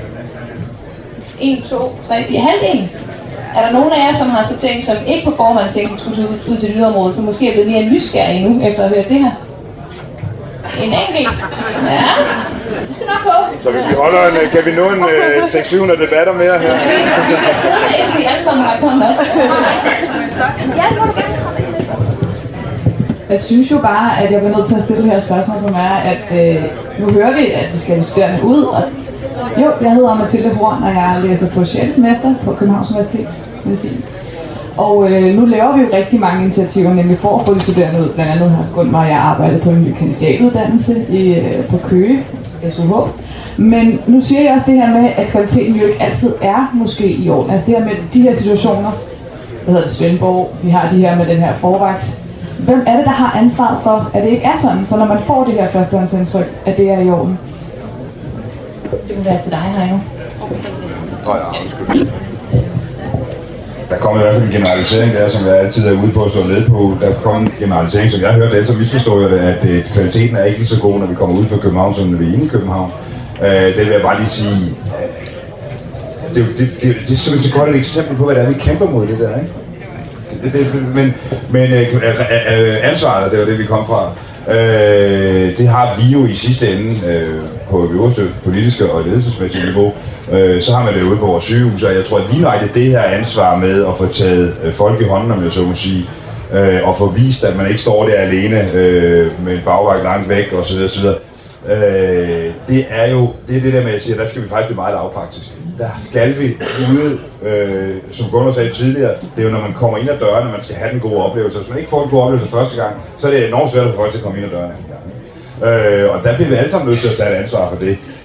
En, to, tre, fire, halvdelen. Er der nogen af jer, som har så tænkt, som ikke på forhånd tænkt, at I skulle ud, ud til yderområdet, som måske er blevet mere nysgerrige nu, efter at have hørt det her? En enkelt. Ja, det skal nok gå. Så hvis vi holder en, kan vi nå en uh, seks syv hundrede debatter mere her? Præcis, vi kan sidde med indtil alle sammen har kommet med. Ja, det må du gerne. Jeg synes jo bare, at jeg bliver nødt til at stille det her spørgsmål, som er, at øh, nu hører vi, at vi skal have studerende ud. Og, jo, jeg hedder Mathilde Horn, og jeg læser på sjette semester på Københavns Universitet Medicin. Og øh, nu laver vi jo rigtig mange initiativer, nemlig for at få de studerende ud. Blandt andet har Gunvar og jeg arbejdet på en ny kandidatuddannelse i, øh, på Køge, S U H. Men nu siger jeg også det her med, at kvaliteten jo ikke altid er måske i orden. Altså det her med de her situationer, hvad hedder det, Svendborg, vi har de her med den her forvaks. Hvem er det, der har ansvaret for, at det ikke er sådan, så når man får det her førstehåndsindtryk, at det er i orden? Det må være til dig, Heino. Nå ja, undskyld. Der kommer i hvert fald en generalisering der, som jeg altid er ude på at stå ned på. Der kommer en generalisering, som jeg hørte, ellers så misforstår jeg det, at øh, kvaliteten er ikke lige så god, når vi kommer ud fra København, som når vi er inde i København. Øh, det vil jeg bare lige sige. Øh, det, det, det, det, det er simpelthen så godt et eksempel på, hvad det er, vi kæmper mod det der, ikke? Det, det, det, men men øh, øh, ansvaret, det var det, vi kom fra. Øh, det har vi jo i sidste ende øh, på øverste politiske og ledelsesmæssige niveau. Øh, så har man det ude på vores sygehus, og jeg tror, at lige nøjagtigt det her ansvar med at få taget øh, folk i hånden, om jeg så må sige, øh, og få vist, at man ikke står der alene øh, med en bagvagt langt væk osv. osv. Øh, det er jo det, er det der med at sige, at der skal vi faktisk blive meget lavpraktisk. Der skal vi ude, øh, som Gunnar sagde tidligere, det er jo når man kommer ind ad dørene, man skal have den gode oplevelse. Hvis man ikke får en god oplevelse første gang, så er det enormt svært for folk til at komme ind ad dørene anden gang. Øh, og der bliver vi alle sammen nødt til at tage et ansvar for det.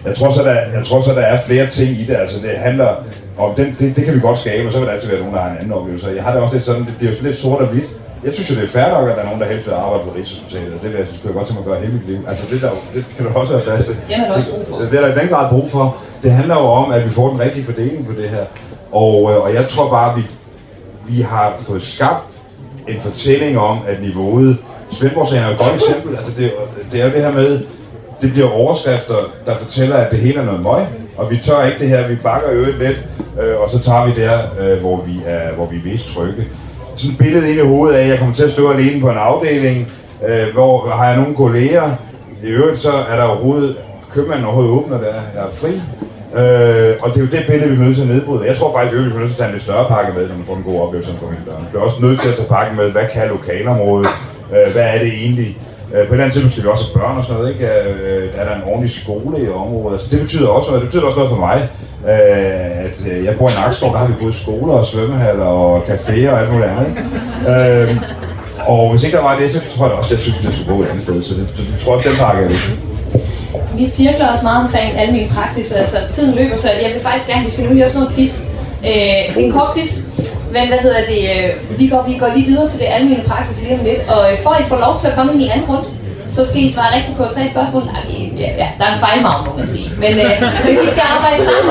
Jeg tror så, der, jeg tror så, der er flere ting i det. Altså, det handler om, det, det, det kan vi godt skabe, og så vil der altid være nogen, der har en anden oplevelse. Jeg har det også lidt sådan, det bliver lidt sort og hvidt. Jeg synes jo, det er fair nok, at der er nogen, der helst vil arbejde på Rigshospitalet, og det vil jeg, skulle jeg godt tænke mig at gøre hele mit liv. Altså, det, der, det kan du også have plads til. Det er der også brug for. Det, det er der i den grad brug for. Det handler jo om, at vi får den rigtige fordeling på det her. Og, og jeg tror bare, at vi, vi har fået skabt en fortælling om, at niveauet... Svendborg-sagen er jo et godt eksempel. Altså, det, det er jo det her med, det bliver overskrifter, der fortæller, at det hele er noget møg, og vi tør ikke det her, vi bakker øvrigt lidt, øh, og så tager vi der, øh, hvor, vi er, hvor vi er mest trygge. Sådan et billede inde i hovedet af, at jeg kommer til at stå alene på en afdeling, øh, hvor har jeg nogle kolleger. I øvrigt så er der overhovedet, købmanden overhovedet åbner der, jeg er fri. Øh, og det er jo det billede, vi er nødt til at nedbryde. Jeg tror faktisk, at vi er nødt til at tage en lidt større pakke med, når man får en god oplevelse som familie. Vi er også nødt til at tage pakken med, hvad kan lokalområdet, øh, hvad er det egentlig? På et eller andet tidspunkt skal vi også have børn og sådan noget, ikke? Er der en ordentlig skole i området? Altså, det betyder også noget. Det betyder også noget for mig, at jeg bor i Nakskov, der har vi både skoler og svømmehaller og caféer og alt muligt andet. Ikke? Og hvis ikke der var det, så tror jeg også, at jeg synes, at det skulle gå et andet sted. Så det, så det tror jeg også, den pakke er det. Vi cirkler også meget omkring almen praksis, altså tiden løber, så jeg vil faktisk gerne, vi skal nu lige også noget quiz. Øh, en kort quiz. Men hvad hedder det, vi går, vi går lige videre til det almene praksis lige om lidt, og for at I får lov til at komme ind i anden runde, så skal I svare rigtigt på tre spørgsmål. Nej, ja, ja, der er en fejlmargen, må man sige, men, øh, men vi skal arbejde sammen.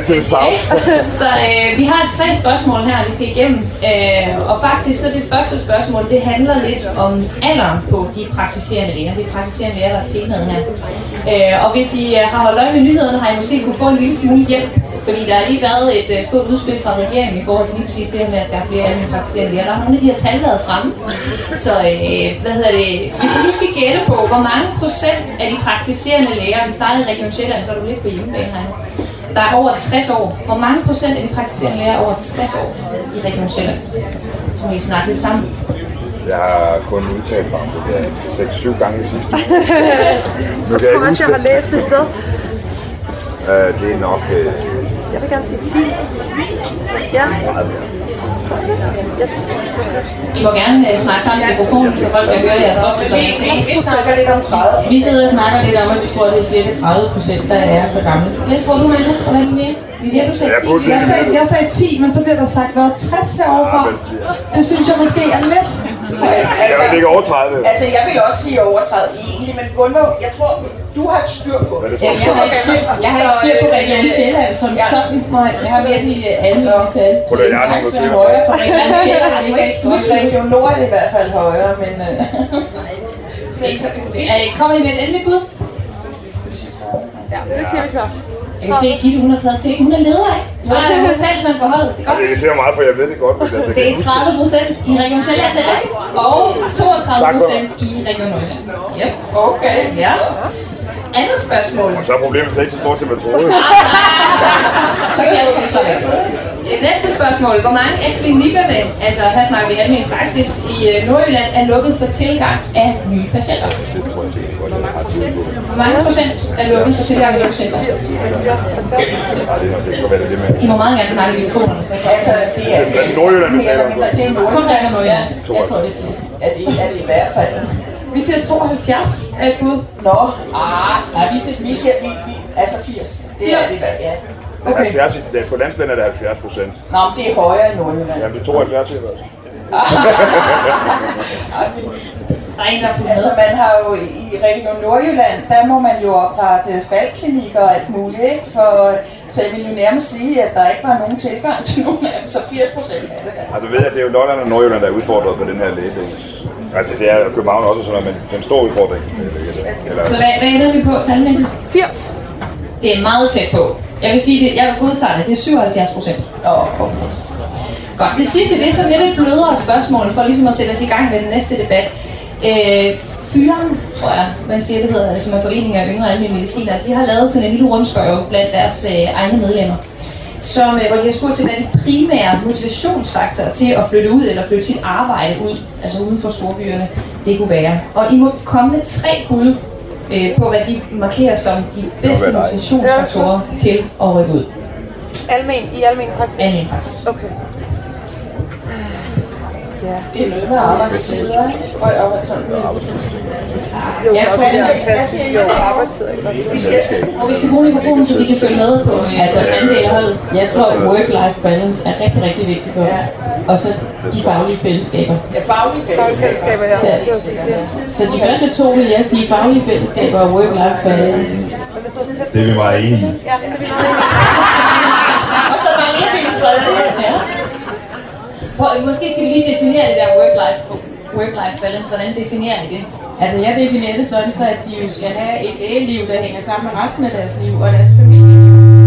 Så øh, vi har tre spørgsmål her, vi skal igennem, øh, og faktisk så det første spørgsmål, det handler lidt om alderen på de praktiserende læger. De praktiserende læger, der er temaet her. Øh, og hvis I har holdt øje med nyhederne, har I måske kunne få en lille smule hjælp. Fordi der har lige været et uh, stort udspil fra regeringen i forhold til lige præcis det her med at skaffe flere almene praktiserende læger. Der har nogle af de her tal været fremme. Så øh, hvad hedder det? Hvis du skal gætte på, hvor mange procent af de praktiserende læger, vi startede i Region Sjælland, så er du lidt på hjemmebane her, der er over tres år. Hvor mange procent af de praktiserende læger er over tres år i Region Sjælland? Så må I snakke lidt sammen. Jeg har kun udtalt mig om det der seks syv gange i sidste uge. Jeg tror også, jeg har læst det sted. Uh, det er nok... Uh, Jeg vil gerne sige ti. Ja. I må gerne uh, snakke sammen med mikrofonen, så folk kan høre jeres drøftelser. Vi snakker lidt om tredive. Vi sidder og snakker lidt om, at vi tror, det er cirka tredive procent, der er så gamle. Hvad tror du, Mette? Hvad er det mere? Det er du sagde ti. Jeg sagde, jeg sagde ti, men så bliver der sagt, hvad tres herovre fra. Det synes jeg måske er lidt. Altså, jeg vil ikke over tredive. Altså, jeg vil også sige over tredive egentlig, men Gunvor, jeg tror, du har et styr på det. Ja, jeg har ikke styr, jeg har ikke styr på Region Sjælland som ja. sådan. Nej, jeg har virkelig alle mine tal. Hvor der er nogle til. Højere for Region Sjælland har det jo ikke. Region Nord er det i hvert fald højere, men... Er I kommet med et endeligt bud? Ja, det siger vi så. Jeg kan se, at Gitte, hun har taget til. Hun er leder, ikke? Hun er hun er talsmand for holdet. Det irriterer meget, for jeg ved det godt. Men det er tredive procent i Region Sjælland, det er rigtigt. Og toogtredive procent i Region Nordjylland. Yep. Okay. Ja. Andet spørgsmål. Og så er problemet slet ikke så stort, som jeg troede. Så kan jeg ikke starte. Næste spørgsmål. Hvor mange af klinikkerne, altså her snakker vi almen praksis i Nordjylland, er lukket for tilgang af nye patienter? Det tror jeg sikkert godt, jeg har tid på. Hvor mange procent er lukket for tilgang af nye patienter? Nej, det skal være det med. I må meget gerne snakke i mikrofonerne. Altså, det er... Det er Nordjylland, vi taler om. Det er Kun Region Nordjylland. Jeg tror, det er firs. Er det, er det i hvert fald? Vi siger tooghalvfjerds er et bud. Nå, ah, Nej, vi siger vi siger, vi, vi, altså firs. Det er det, ja. Okay. halvfjerds, på landsplan er det halvfjerds procent. Nå, men det er højere i Nordjylland. Ja, det er tooghalvfjerds, siger jeg. Der er en, der har Altså, man har jo i Region Nordjylland, der må man jo oprette faldklinikker og alt muligt, ikke? For, så jeg vil jo nærmest sige, at der ikke var nogen tilgang til nogen af dem, så firs procent af det. Altså ved jeg, det er jo Lolland og Nordjylland, der er udfordret på den her lægedels. Altså det er København også sådan noget, men det er en stor udfordring. Eller... Så hvad, hvad ender vi på talmæssigt? firs. Det er meget tæt på. Jeg vil sige, det, jeg vil godtage det. Det er syvoghalvfjerds procent. Åh, oh, Godt. Det sidste, det er sådan lidt et blødere spørgsmål, for ligesom at sætte os i gang med den næste debat. Øh, Fyren, tror jeg, man siger det hedder, som er forening af yngre almene medicinere, de har lavet sådan en lille rundspørg blandt deres øh, egne medlemmer, som, øh, hvor de har spurgt til, hvad de primære motivationsfaktorer til at flytte ud eller flytte sit arbejde ud, altså uden for storbyerne, det kunne være. Og I må komme med tre bud øh, på, hvad de markerer som de bedste motivationsfaktorer til at rykke ud. Almen, i almen praksis? Almen praksis. Okay. Ja. Det er noget med arbejdstider, og, og sådan. Jo, Jeg tror, det er jeg- fast. Jo, arbejdstid, ikke? Vi skal, og vi skal bruge mikrofonen, så vi kan følge med på øh, Altså, den anden del af holdet. Jeg tror, at work-life balance er rigtig, rigtig vigtigt for ja. Og så de faglige fællesskaber. Ja, faglige Faglige fællesskaber, ja. Så, Det var det, så de første to vil jeg sige faglige fællesskaber og work-life balance. Det er vi meget enige i. Ja, det er vi meget enige. Og så mangler vi en tredje. Ja. Prøv, måske skal vi lige definere det der work-life, work-life balance. Hvordan definerer I det? Altså jeg definerer det sådan, så at de jo skal have et lægeliv, der hænger sammen med resten af deres liv og deres familie.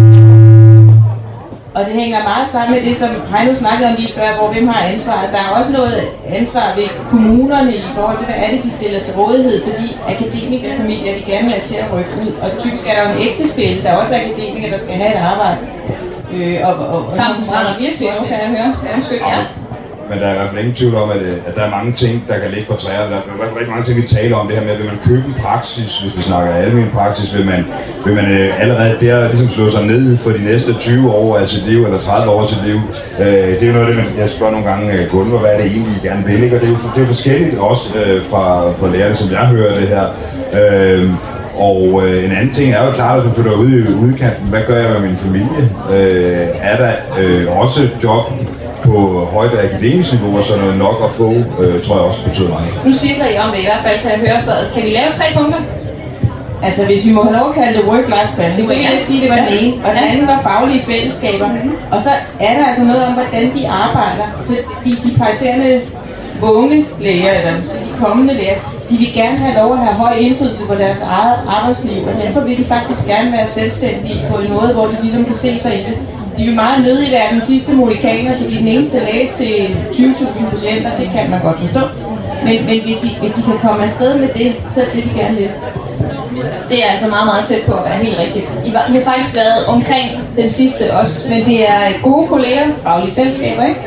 Og det hænger meget sammen med det, som Heino snakkede om lige før, hvor hvem har ansvaret. Der er også noget ansvar ved kommunerne i forhold til, hvad er det, de stiller til rådighed, fordi akademikerfamilier, de gerne vil have til at rykke ud. Og typisk er der jo en ægtefælle, der er også akademikere, der skal have et arbejde. Øh, og, og, og, Sammen brænder virkelig, nu kan jeg høre. Ja, undskyld, ja. Men der er i hvert fald ingen tvivl om, at, at der er mange ting, der kan ligge på træer. Der er i hvert fald rigtig mange ting, vi taler om det her med, vil man købe en praksis, hvis vi snakker almen praksis, vil man, vil man øh, allerede der ligesom slå sig ned for de næste tyve år af sit liv, eller tredive år af sit liv. Øh, det er jo noget af det, man, jeg spørger nogle gange, Gunvar, hvad er det egentlig, I gerne vil, ikke? Og det er jo det er forskelligt også øh, fra, fra lærerne, som jeg hører det her. Øh, Og øh, en anden ting er jo klart, at man flytter ud i udkanten. Hvad gør jeg med min familie? Øh, er der øh, også job på højt akademisk niveau, og så noget nok at få, øh, tror jeg også betyder meget. Nu siger I om det i hvert fald, kan jeg høre. Så kan vi lave tre punkter? Altså hvis vi må have lov at kalde det work-life balance, så vil jeg sige, at det var den ene. Og den anden var faglige fællesskaber. Og så er der altså noget om, hvordan de arbejder. Fordi de praktiserende unge læger, eller de kommende læger, de vil gerne have lov at have høj indflydelse på deres eget arbejdsliv, og derfor vil de faktisk gerne være selvstændige på en måde, hvor de ligesom kan se sig i det. De vil meget nødig være den sidste molikaner, så de er den eneste læge til tyve tusind patienter, det kan man godt forstå. Men, men hvis, de, hvis de kan komme afsted med det, så er det de gerne vil. Det er altså meget, meget tæt på at være helt rigtigt. I, var, I har faktisk været omkring den sidste også, men det er gode kolleger, faglige fællesskaber, ikke?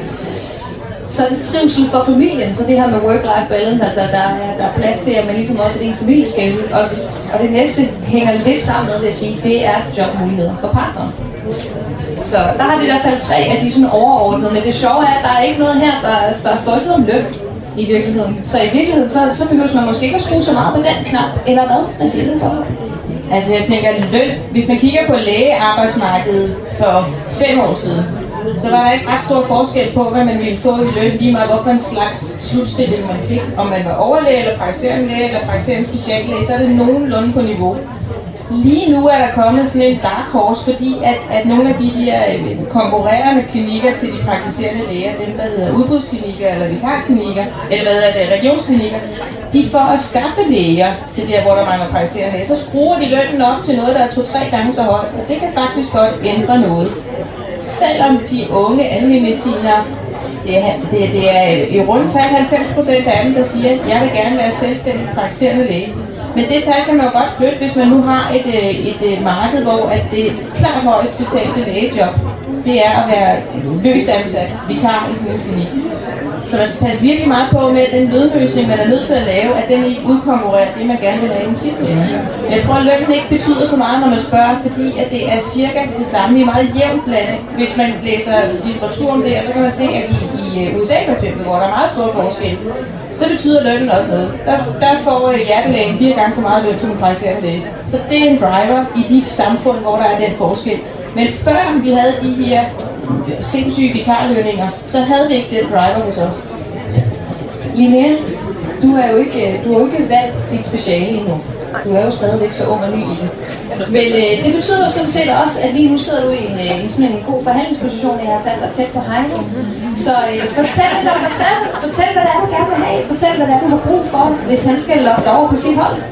Så det trivsel for familien, så det her med work-life balance, altså der er, der er plads til, at man ligesom også, at ens familie skal ud også. Og det næste hænger lidt sammen med, vil jeg sige, det er jobmuligheder for partnere. Så der har vi i hvert fald tre af de sådan overordnede, men det sjove er, at der er ikke noget her, der, der står ikke noget om løn i virkeligheden. Så i virkeligheden, så, så behøver man måske ikke at skrue så meget på den knap, eller hvad? Hvad siger du? Altså jeg tænker løn, hvis man kigger på lægearbejdsmarkedet for fem år siden, så var der ikke ret stor forskel på, hvad man ville få i løn, lige meget hvorfor en slags slutstilling man fik. Om man var overlæge, eller praktiserende læge, eller praktiserende speciallæge, så er det nogenlunde på niveau. Lige nu er der kommet sådan en dark horse, fordi at, at nogle af de der konkurrerende klinikker til de praktiserende læger, dem der hedder udbudsklinikker eller vikarklinikker, eller hvad hedder det, regionsklinikker, de for at skaffe læger til der, hvor der mangler praktiserende læger, så skruer de lønnen op til noget, der er to-tre gange så højt, og det kan faktisk godt ændre noget. Selvom de unge almenmedicinere, det er, det, det er i rundt tal halvfems procent af dem, der siger, at jeg vil gerne være selvstændig praktiserende læge. Men det tal kan man jo godt flytte, hvis man nu har et, et, et marked, hvor at det klart højst betalte lægejob, det er at være løst ansat vikar i sådan en klinik. Så man skal passe virkelig meget på med, at den lønløsning, man er nødt til at lave, at den ikke udkonkurrerer det, man gerne vil have i den sidste ende. Jeg tror, at lønnen ikke betyder så meget, når man spørger, fordi at det er cirka det samme i meget jævnt land. Hvis man læser litteratur om det, så kan man se, at i, i U S A for eksempel, hvor der er meget stor forskel, så betyder lønnen også noget. Der, der får hjertelægen fire gange så meget løn som en praktiserende læge. Så det er en driver i de samfund, hvor der er den forskel. Men før vi havde de her sindssyge vikarlønninger, så havde vi ikke den driver hos os. Linnea, du er jo ikke, du har jo ikke valgt dit speciale endnu. Du er jo stadigvæk så ung og ny i det. Men øh, det betyder jo sådan set også, at lige nu sidder du i en, en, sådan en god forhandlingsposition, jeg har sat dig tæt på Heino. Så øh, fortæl lidt om dig selv. Fortæl, hvad det er, du gerne vil have. Fortæl, hvad det er, du har brug for, hvis han skal lokke dig over på sit hold.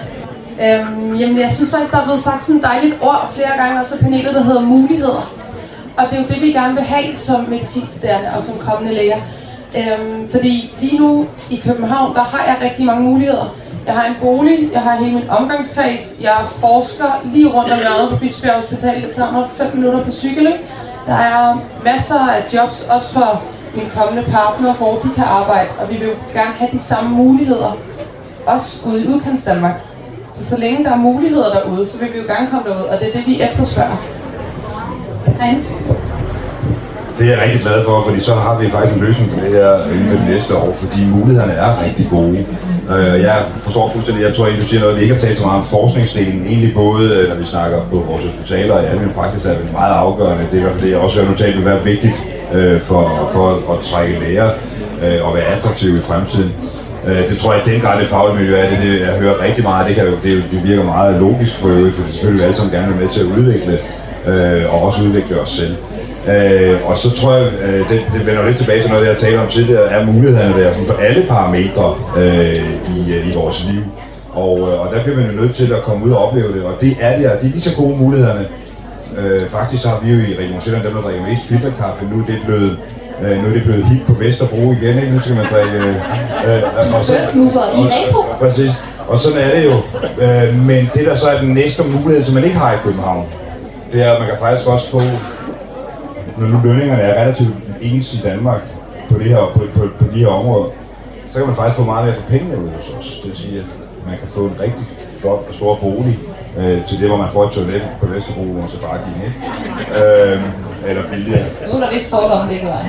Øhm, jamen, jeg synes faktisk, der er blevet sagt sådan et dejligt ord flere gange, også panelet, der hedder muligheder. Og det er jo det, vi gerne vil have som medicinstuderende og som kommende læger. Øhm, fordi lige nu i København, der har jeg rigtig mange muligheder. Jeg har en bolig, jeg har hele min omgangskreds, jeg forsker lige rundt om hjørnet på Bispebjerg Hospital, det tager mig fem minutter på cykel. Der er masser af jobs, også for mine kommende partner, hvor de kan arbejde, og vi vil jo gerne have de samme muligheder, også ude i udkants Danmark. Så så længe der er muligheder derude, så vil vi jo gerne komme derud, og det er det, vi efterspørger. Hej. Det er jeg rigtig glad for, fordi så har vi faktisk en løsning på det her inden for det næste år, fordi mulighederne er rigtig gode. Jeg forstår fuldstændig, jeg tror egentlig, du siger noget, vi ikke har talt så meget om forskningsdelen, egentlig både når vi snakker på vores hospitaler og i almen praksis er det meget afgørende. Det er i hvert fald det, jeg også hører notalt vil være vigtigt for, for at trække læger og være attraktive i fremtiden. Det tror jeg, at den grad det faglige miljø er det, det, jeg hører rigtig meget. Det, kan, det, det virker meget logisk for øvrigt, for det selvfølgelig alle sammen gerne vil med til at udvikle og også udvikle os selv. Uh, og så tror jeg, uh, det, det vender lidt tilbage til noget, jeg talte om tidligere, er mulighederne der for alle parametre uh, i, uh, i vores liv. Og, uh, og der bliver man jo nødt til at komme ud og opleve det, og det er det, og de er lige så gode mulighederne. Uh, faktisk så har vi jo i Region Sjælland, dem der drikker mest filterkaffe, nu er det blevet, uh, nu er det blevet hit på Vesterbro igen, ikke? Nu skal man drikke... Uh, uh, og så, i retro. Præcis, og sådan er det jo. Uh, men det der så er den næste mulighed, som man ikke har i København, det er, at man kan faktisk også få... Når nu lønningerne er relativt ens i Danmark på, det her, på, på, på de her områder, så kan man faktisk få meget mere for pengene ud hos os. Det vil sige, at man kan få en rigtig flot og stor bolig øh, til det, hvor man får et toilet på Vesterbro, hvor man så bare giver ind. Øh, eller billigere. Nu er der vist fordomme, det ikke var.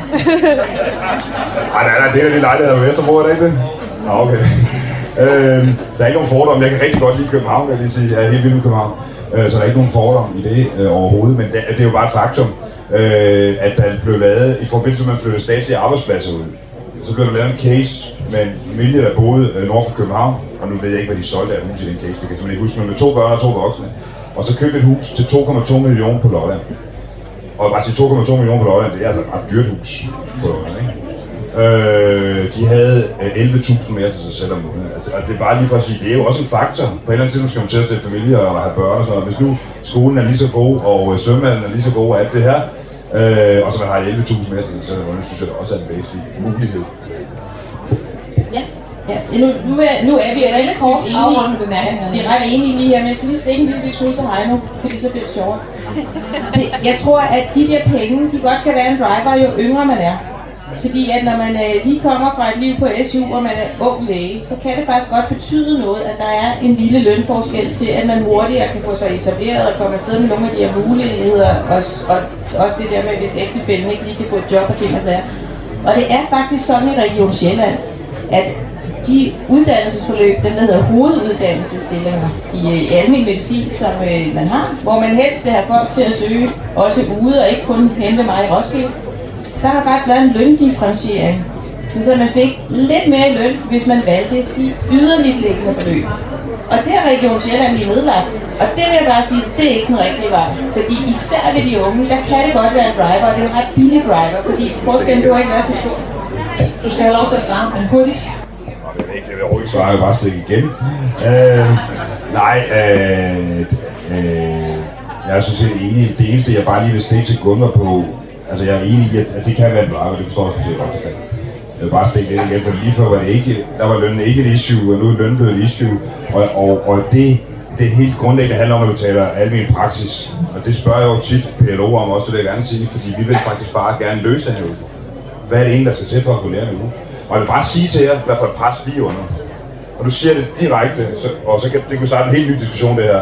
Nej, nej, nej, det er de lejligheder på Vesterbro, er det ikke det? Nå, okay. Øh, der er ikke nogen fordomme. Jeg kan rigtig godt lide København, vil jeg lige sige. Jeg er helt vild med København. Øh, så der er ikke nogen fordomme i det øh, overhovedet, men det, det er jo bare et faktum. Øh, at der blev lavet, i forbindelse med at man flyttede statslige arbejdspladser ud, så blev der lavet en case med en familie, der boede øh, nord for København, og nu ved jeg ikke, hvad de solgte af hus i den case, det kan jeg ikke huske, men med to børn og to voksne, og så købte et hus til to komma to millioner på Lolland. Og bare til to komma to millioner på Lolland, det er altså et ret dyrt hus på Lolland, ikke? Øh, de havde øh, elleve tusind mere til sig selv om måneden. Altså, og det er bare lige for at sige, det er jo også en faktor. På et eller andet tidspunkt skal man til at stille familie og have børn og sådan noget. Hvis nu skolen er lige så god, og øh, svømmehallen er lige så god og alt det her, øh, og så man har elleve tusind mere til sig selv om måneden, synes jeg, det også er en væsentlig mulighed. Ja. Ja, nu, nu, er, nu er vi relativt enige. Vi er ret enige lige her, men jeg skal lige stikke en lille smule til Heino, fordi så bliver det sjovt. Jeg tror, at de der penge, de godt kan være en driver, jo yngre man er. Fordi at når man øh, lige kommer fra et liv på S U, og man er ung læge, så kan det faktisk godt betyde noget, at der er en lille lønforskel til, at man hurtigere kan få sig etableret og komme afsted med nogle af de her muligheder. Og, og også det der med, hvis ægtefælden ikke lige kan få et job og ting og sager. Og det er faktisk sådan i Region Sjælland, at de uddannelsesforløb, dem der hedder hoveduddannelsesstillinger i, i almen medicin, som øh, man har, hvor man helst vil have folk til at søge, også ude og ikke kun hente mig i Roskilde, der har faktisk været en løndifferentiering, så man fik lidt mere i løn, hvis man valgte de yderligt liggende forløb. Og det har Region Sjælland lige nedlagt. Og det vil jeg bare sige, det er ikke den rigtige vej. Fordi især ved de unge, der kan det godt være en driver, og det er en ret billig driver, fordi forskellen behøver ikke være så stor. Du skal have lov til at svare, men hurtigt. Jeg ved ikke, det vil overhovedet svare, jeg bare stikke igen. Øh, nej, øh, øh, jeg er sådan set enig. Det eneste, jeg bare lige vil stikke til Gunnar på, altså jeg er enig i, at det kan være en driver, det forstår jeg sådan set godt, det kan. Jeg vil bare stikke lidt igen, for lige før var det ikke, der var lønnen ikke et issue, og nu er lønnen blevet et issue. Og, og, og det, det er helt grundlæggende handler om, at vi taler almen praksis. Og det spørger jeg jo tit P L O om også, det vil jeg gerne sige, fordi vi vil faktisk bare gerne løse den her udfordring. Hvad er det egentlig, der skal til for at få lærerne ud? Og jeg vil bare sige til jer, hvad for et pres vi er under. Og du siger det direkte, så, og så kan det kunne starte en helt ny diskussion det her.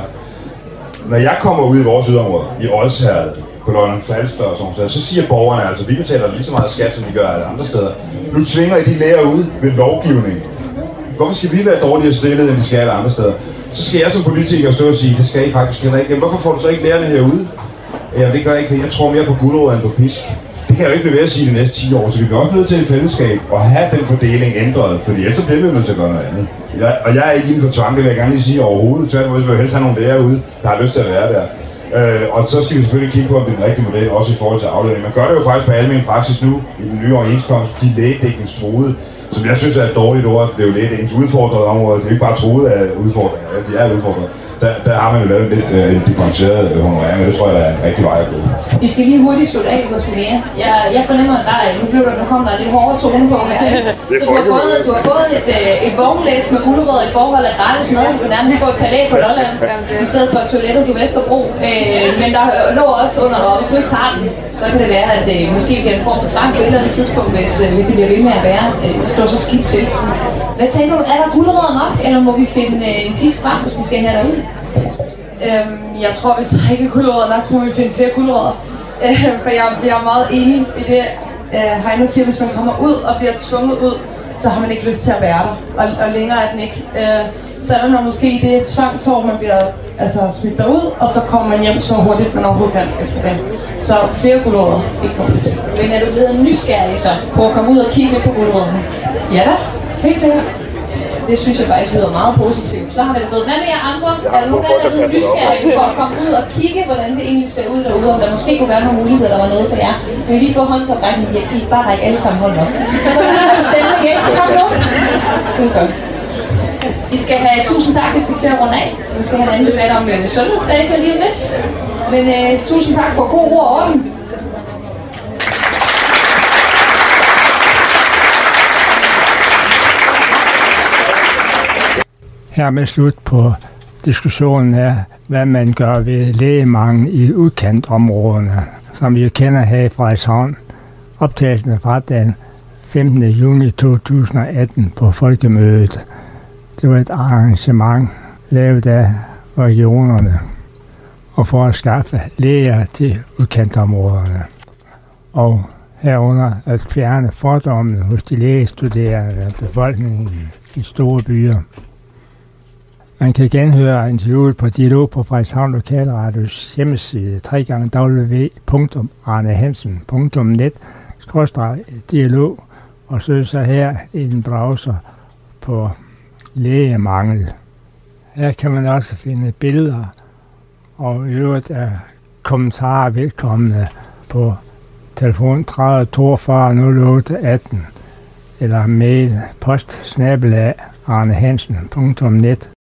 Når jeg kommer ud i vores yderområde, i Odsherred, på Lolland Falster og sådan noget, så siger borgerne altså, vi betaler lige så meget skat, som vi gør alle andre steder. Nu tvinger I de læger ud ved lovgivning. Hvorfor skal vi være dårligere stillet, end de skal alle andre steder? Så skal jeg som politiker stå og sige, det skal I faktisk heller ikke. Jamen, hvorfor får du så ikke lærerne herude? Jamen, det gør jeg ikke, for jeg tror mere på gulerod end på pisk. Det kan jeg jo ikke blive ved at sige de næste ti år, så vi bliver også nødt til et fællesskab og have den fordeling ændret, fordi ellers bliver vi nødt til at gøre noget andet. Jeg, og jeg er ikke inden for tvang, det vil jeg gerne lige sige overhovedet. Tværtimod, så vil jeg helst have nogle læger ude, der har lyst til at være der. Øh, og så skal vi selvfølgelig kigge på, om det er den rigtige model, også i forhold til aflønning. Man gør det jo faktisk på almen praksis nu, i den nye overenskomst, de lægedækningstruede, som jeg synes er et dårligt ord. Det er jo lægedækningsudfordrede områder, det er ikke bare truet af udfordringer, de er udfordret. Der, der har man jo lavet lidt øh, en differentieret øh, honorering, og det tror jeg, der er en rigtig vej at gå. Vi skal lige hurtigt slutte af hos Linnea. Jeg, jeg fornemmer, at der er, nu, bliver der, nu kommer der lidt hårdere tone på her. Så du har fået, du har fået et, øh, et vognlæs med gulerødder i forhold af gratis mad. Du kan nærmest få et palæ på Lolland, i stedet for toilettet på Vesterbro. Øh, men der lå også under, og hvis du ikke tager den, så kan det være, at øh, måske bliver en form for tvang på et eller andet tidspunkt, hvis, øh, hvis det bliver ved med at være. Øh, det står så skidt til. Hvad tænker du, er der gulerødder nok, eller må vi finde øh, en pisk frem, hvis vi skal have derud? Øhm, jeg tror, hvis der ikke er gulerødder nok, så må vi finde flere gulerødder. Øh, for jeg, jeg er meget enig i det, øh, Heino siger, hvis man kommer ud og bliver tvunget ud, så har man ikke lyst til at være der, og, og længere er den ikke. Øh, så er der måske det tvangsår, man bliver altså, smidt derud, og så kommer man hjem så hurtigt, man overhovedet kan efter det. Så flere gulerødder, ikke komplet. Men er du blevet nysgerrig så på at komme ud og kigge lidt på gulerødderne? Ja da, helt sikkert. Det synes jeg faktisk lyder meget positivt. Så har vi det fået. Hvad med jer andre? Er der nogen, der er blevet nysgerrige for at komme ud og kigge, hvordan det egentlig ser ud derude? Om der måske kunne være nogle muligheder, der var noget for jer. Vi vil lige få håndsoprækning. Jeg kan bare række alle sammen hold op. Så kan vi stemme igen. Kom nu. Skide godt. Vi skal have tusind tak, vi skal til at runde af. Vi skal have en anden debat om uh, sundhedsdata lige om lidt. Men uh, tusind tak for god ro og orden. Hermed slut på diskussionen af, hvad man gør ved lægemangel i udkantområderne, som vi kender her i Frederikshavn. Optagelsen fra den femtende juni to tusind og atten på Folkemødet. Det var et arrangement lavet af regionerne og for at skaffe læger til udkantområderne. Og herunder at fjerne fordommene hos de lægestuderende af befolkningen i store byer. Man kan genhøre interviewet på Dialog på Frederikshavn Lokalradios hjemmeside w w w punktum arnehansen punktum net skråstreg dialog og søg så her i en browser på lægemangel. Her kan man også finde billeder og i øvrigt er kommentarer velkomne på telefon tredive toogfyrre nul otte atten eller mail post snabel-a arnehansen punktum net.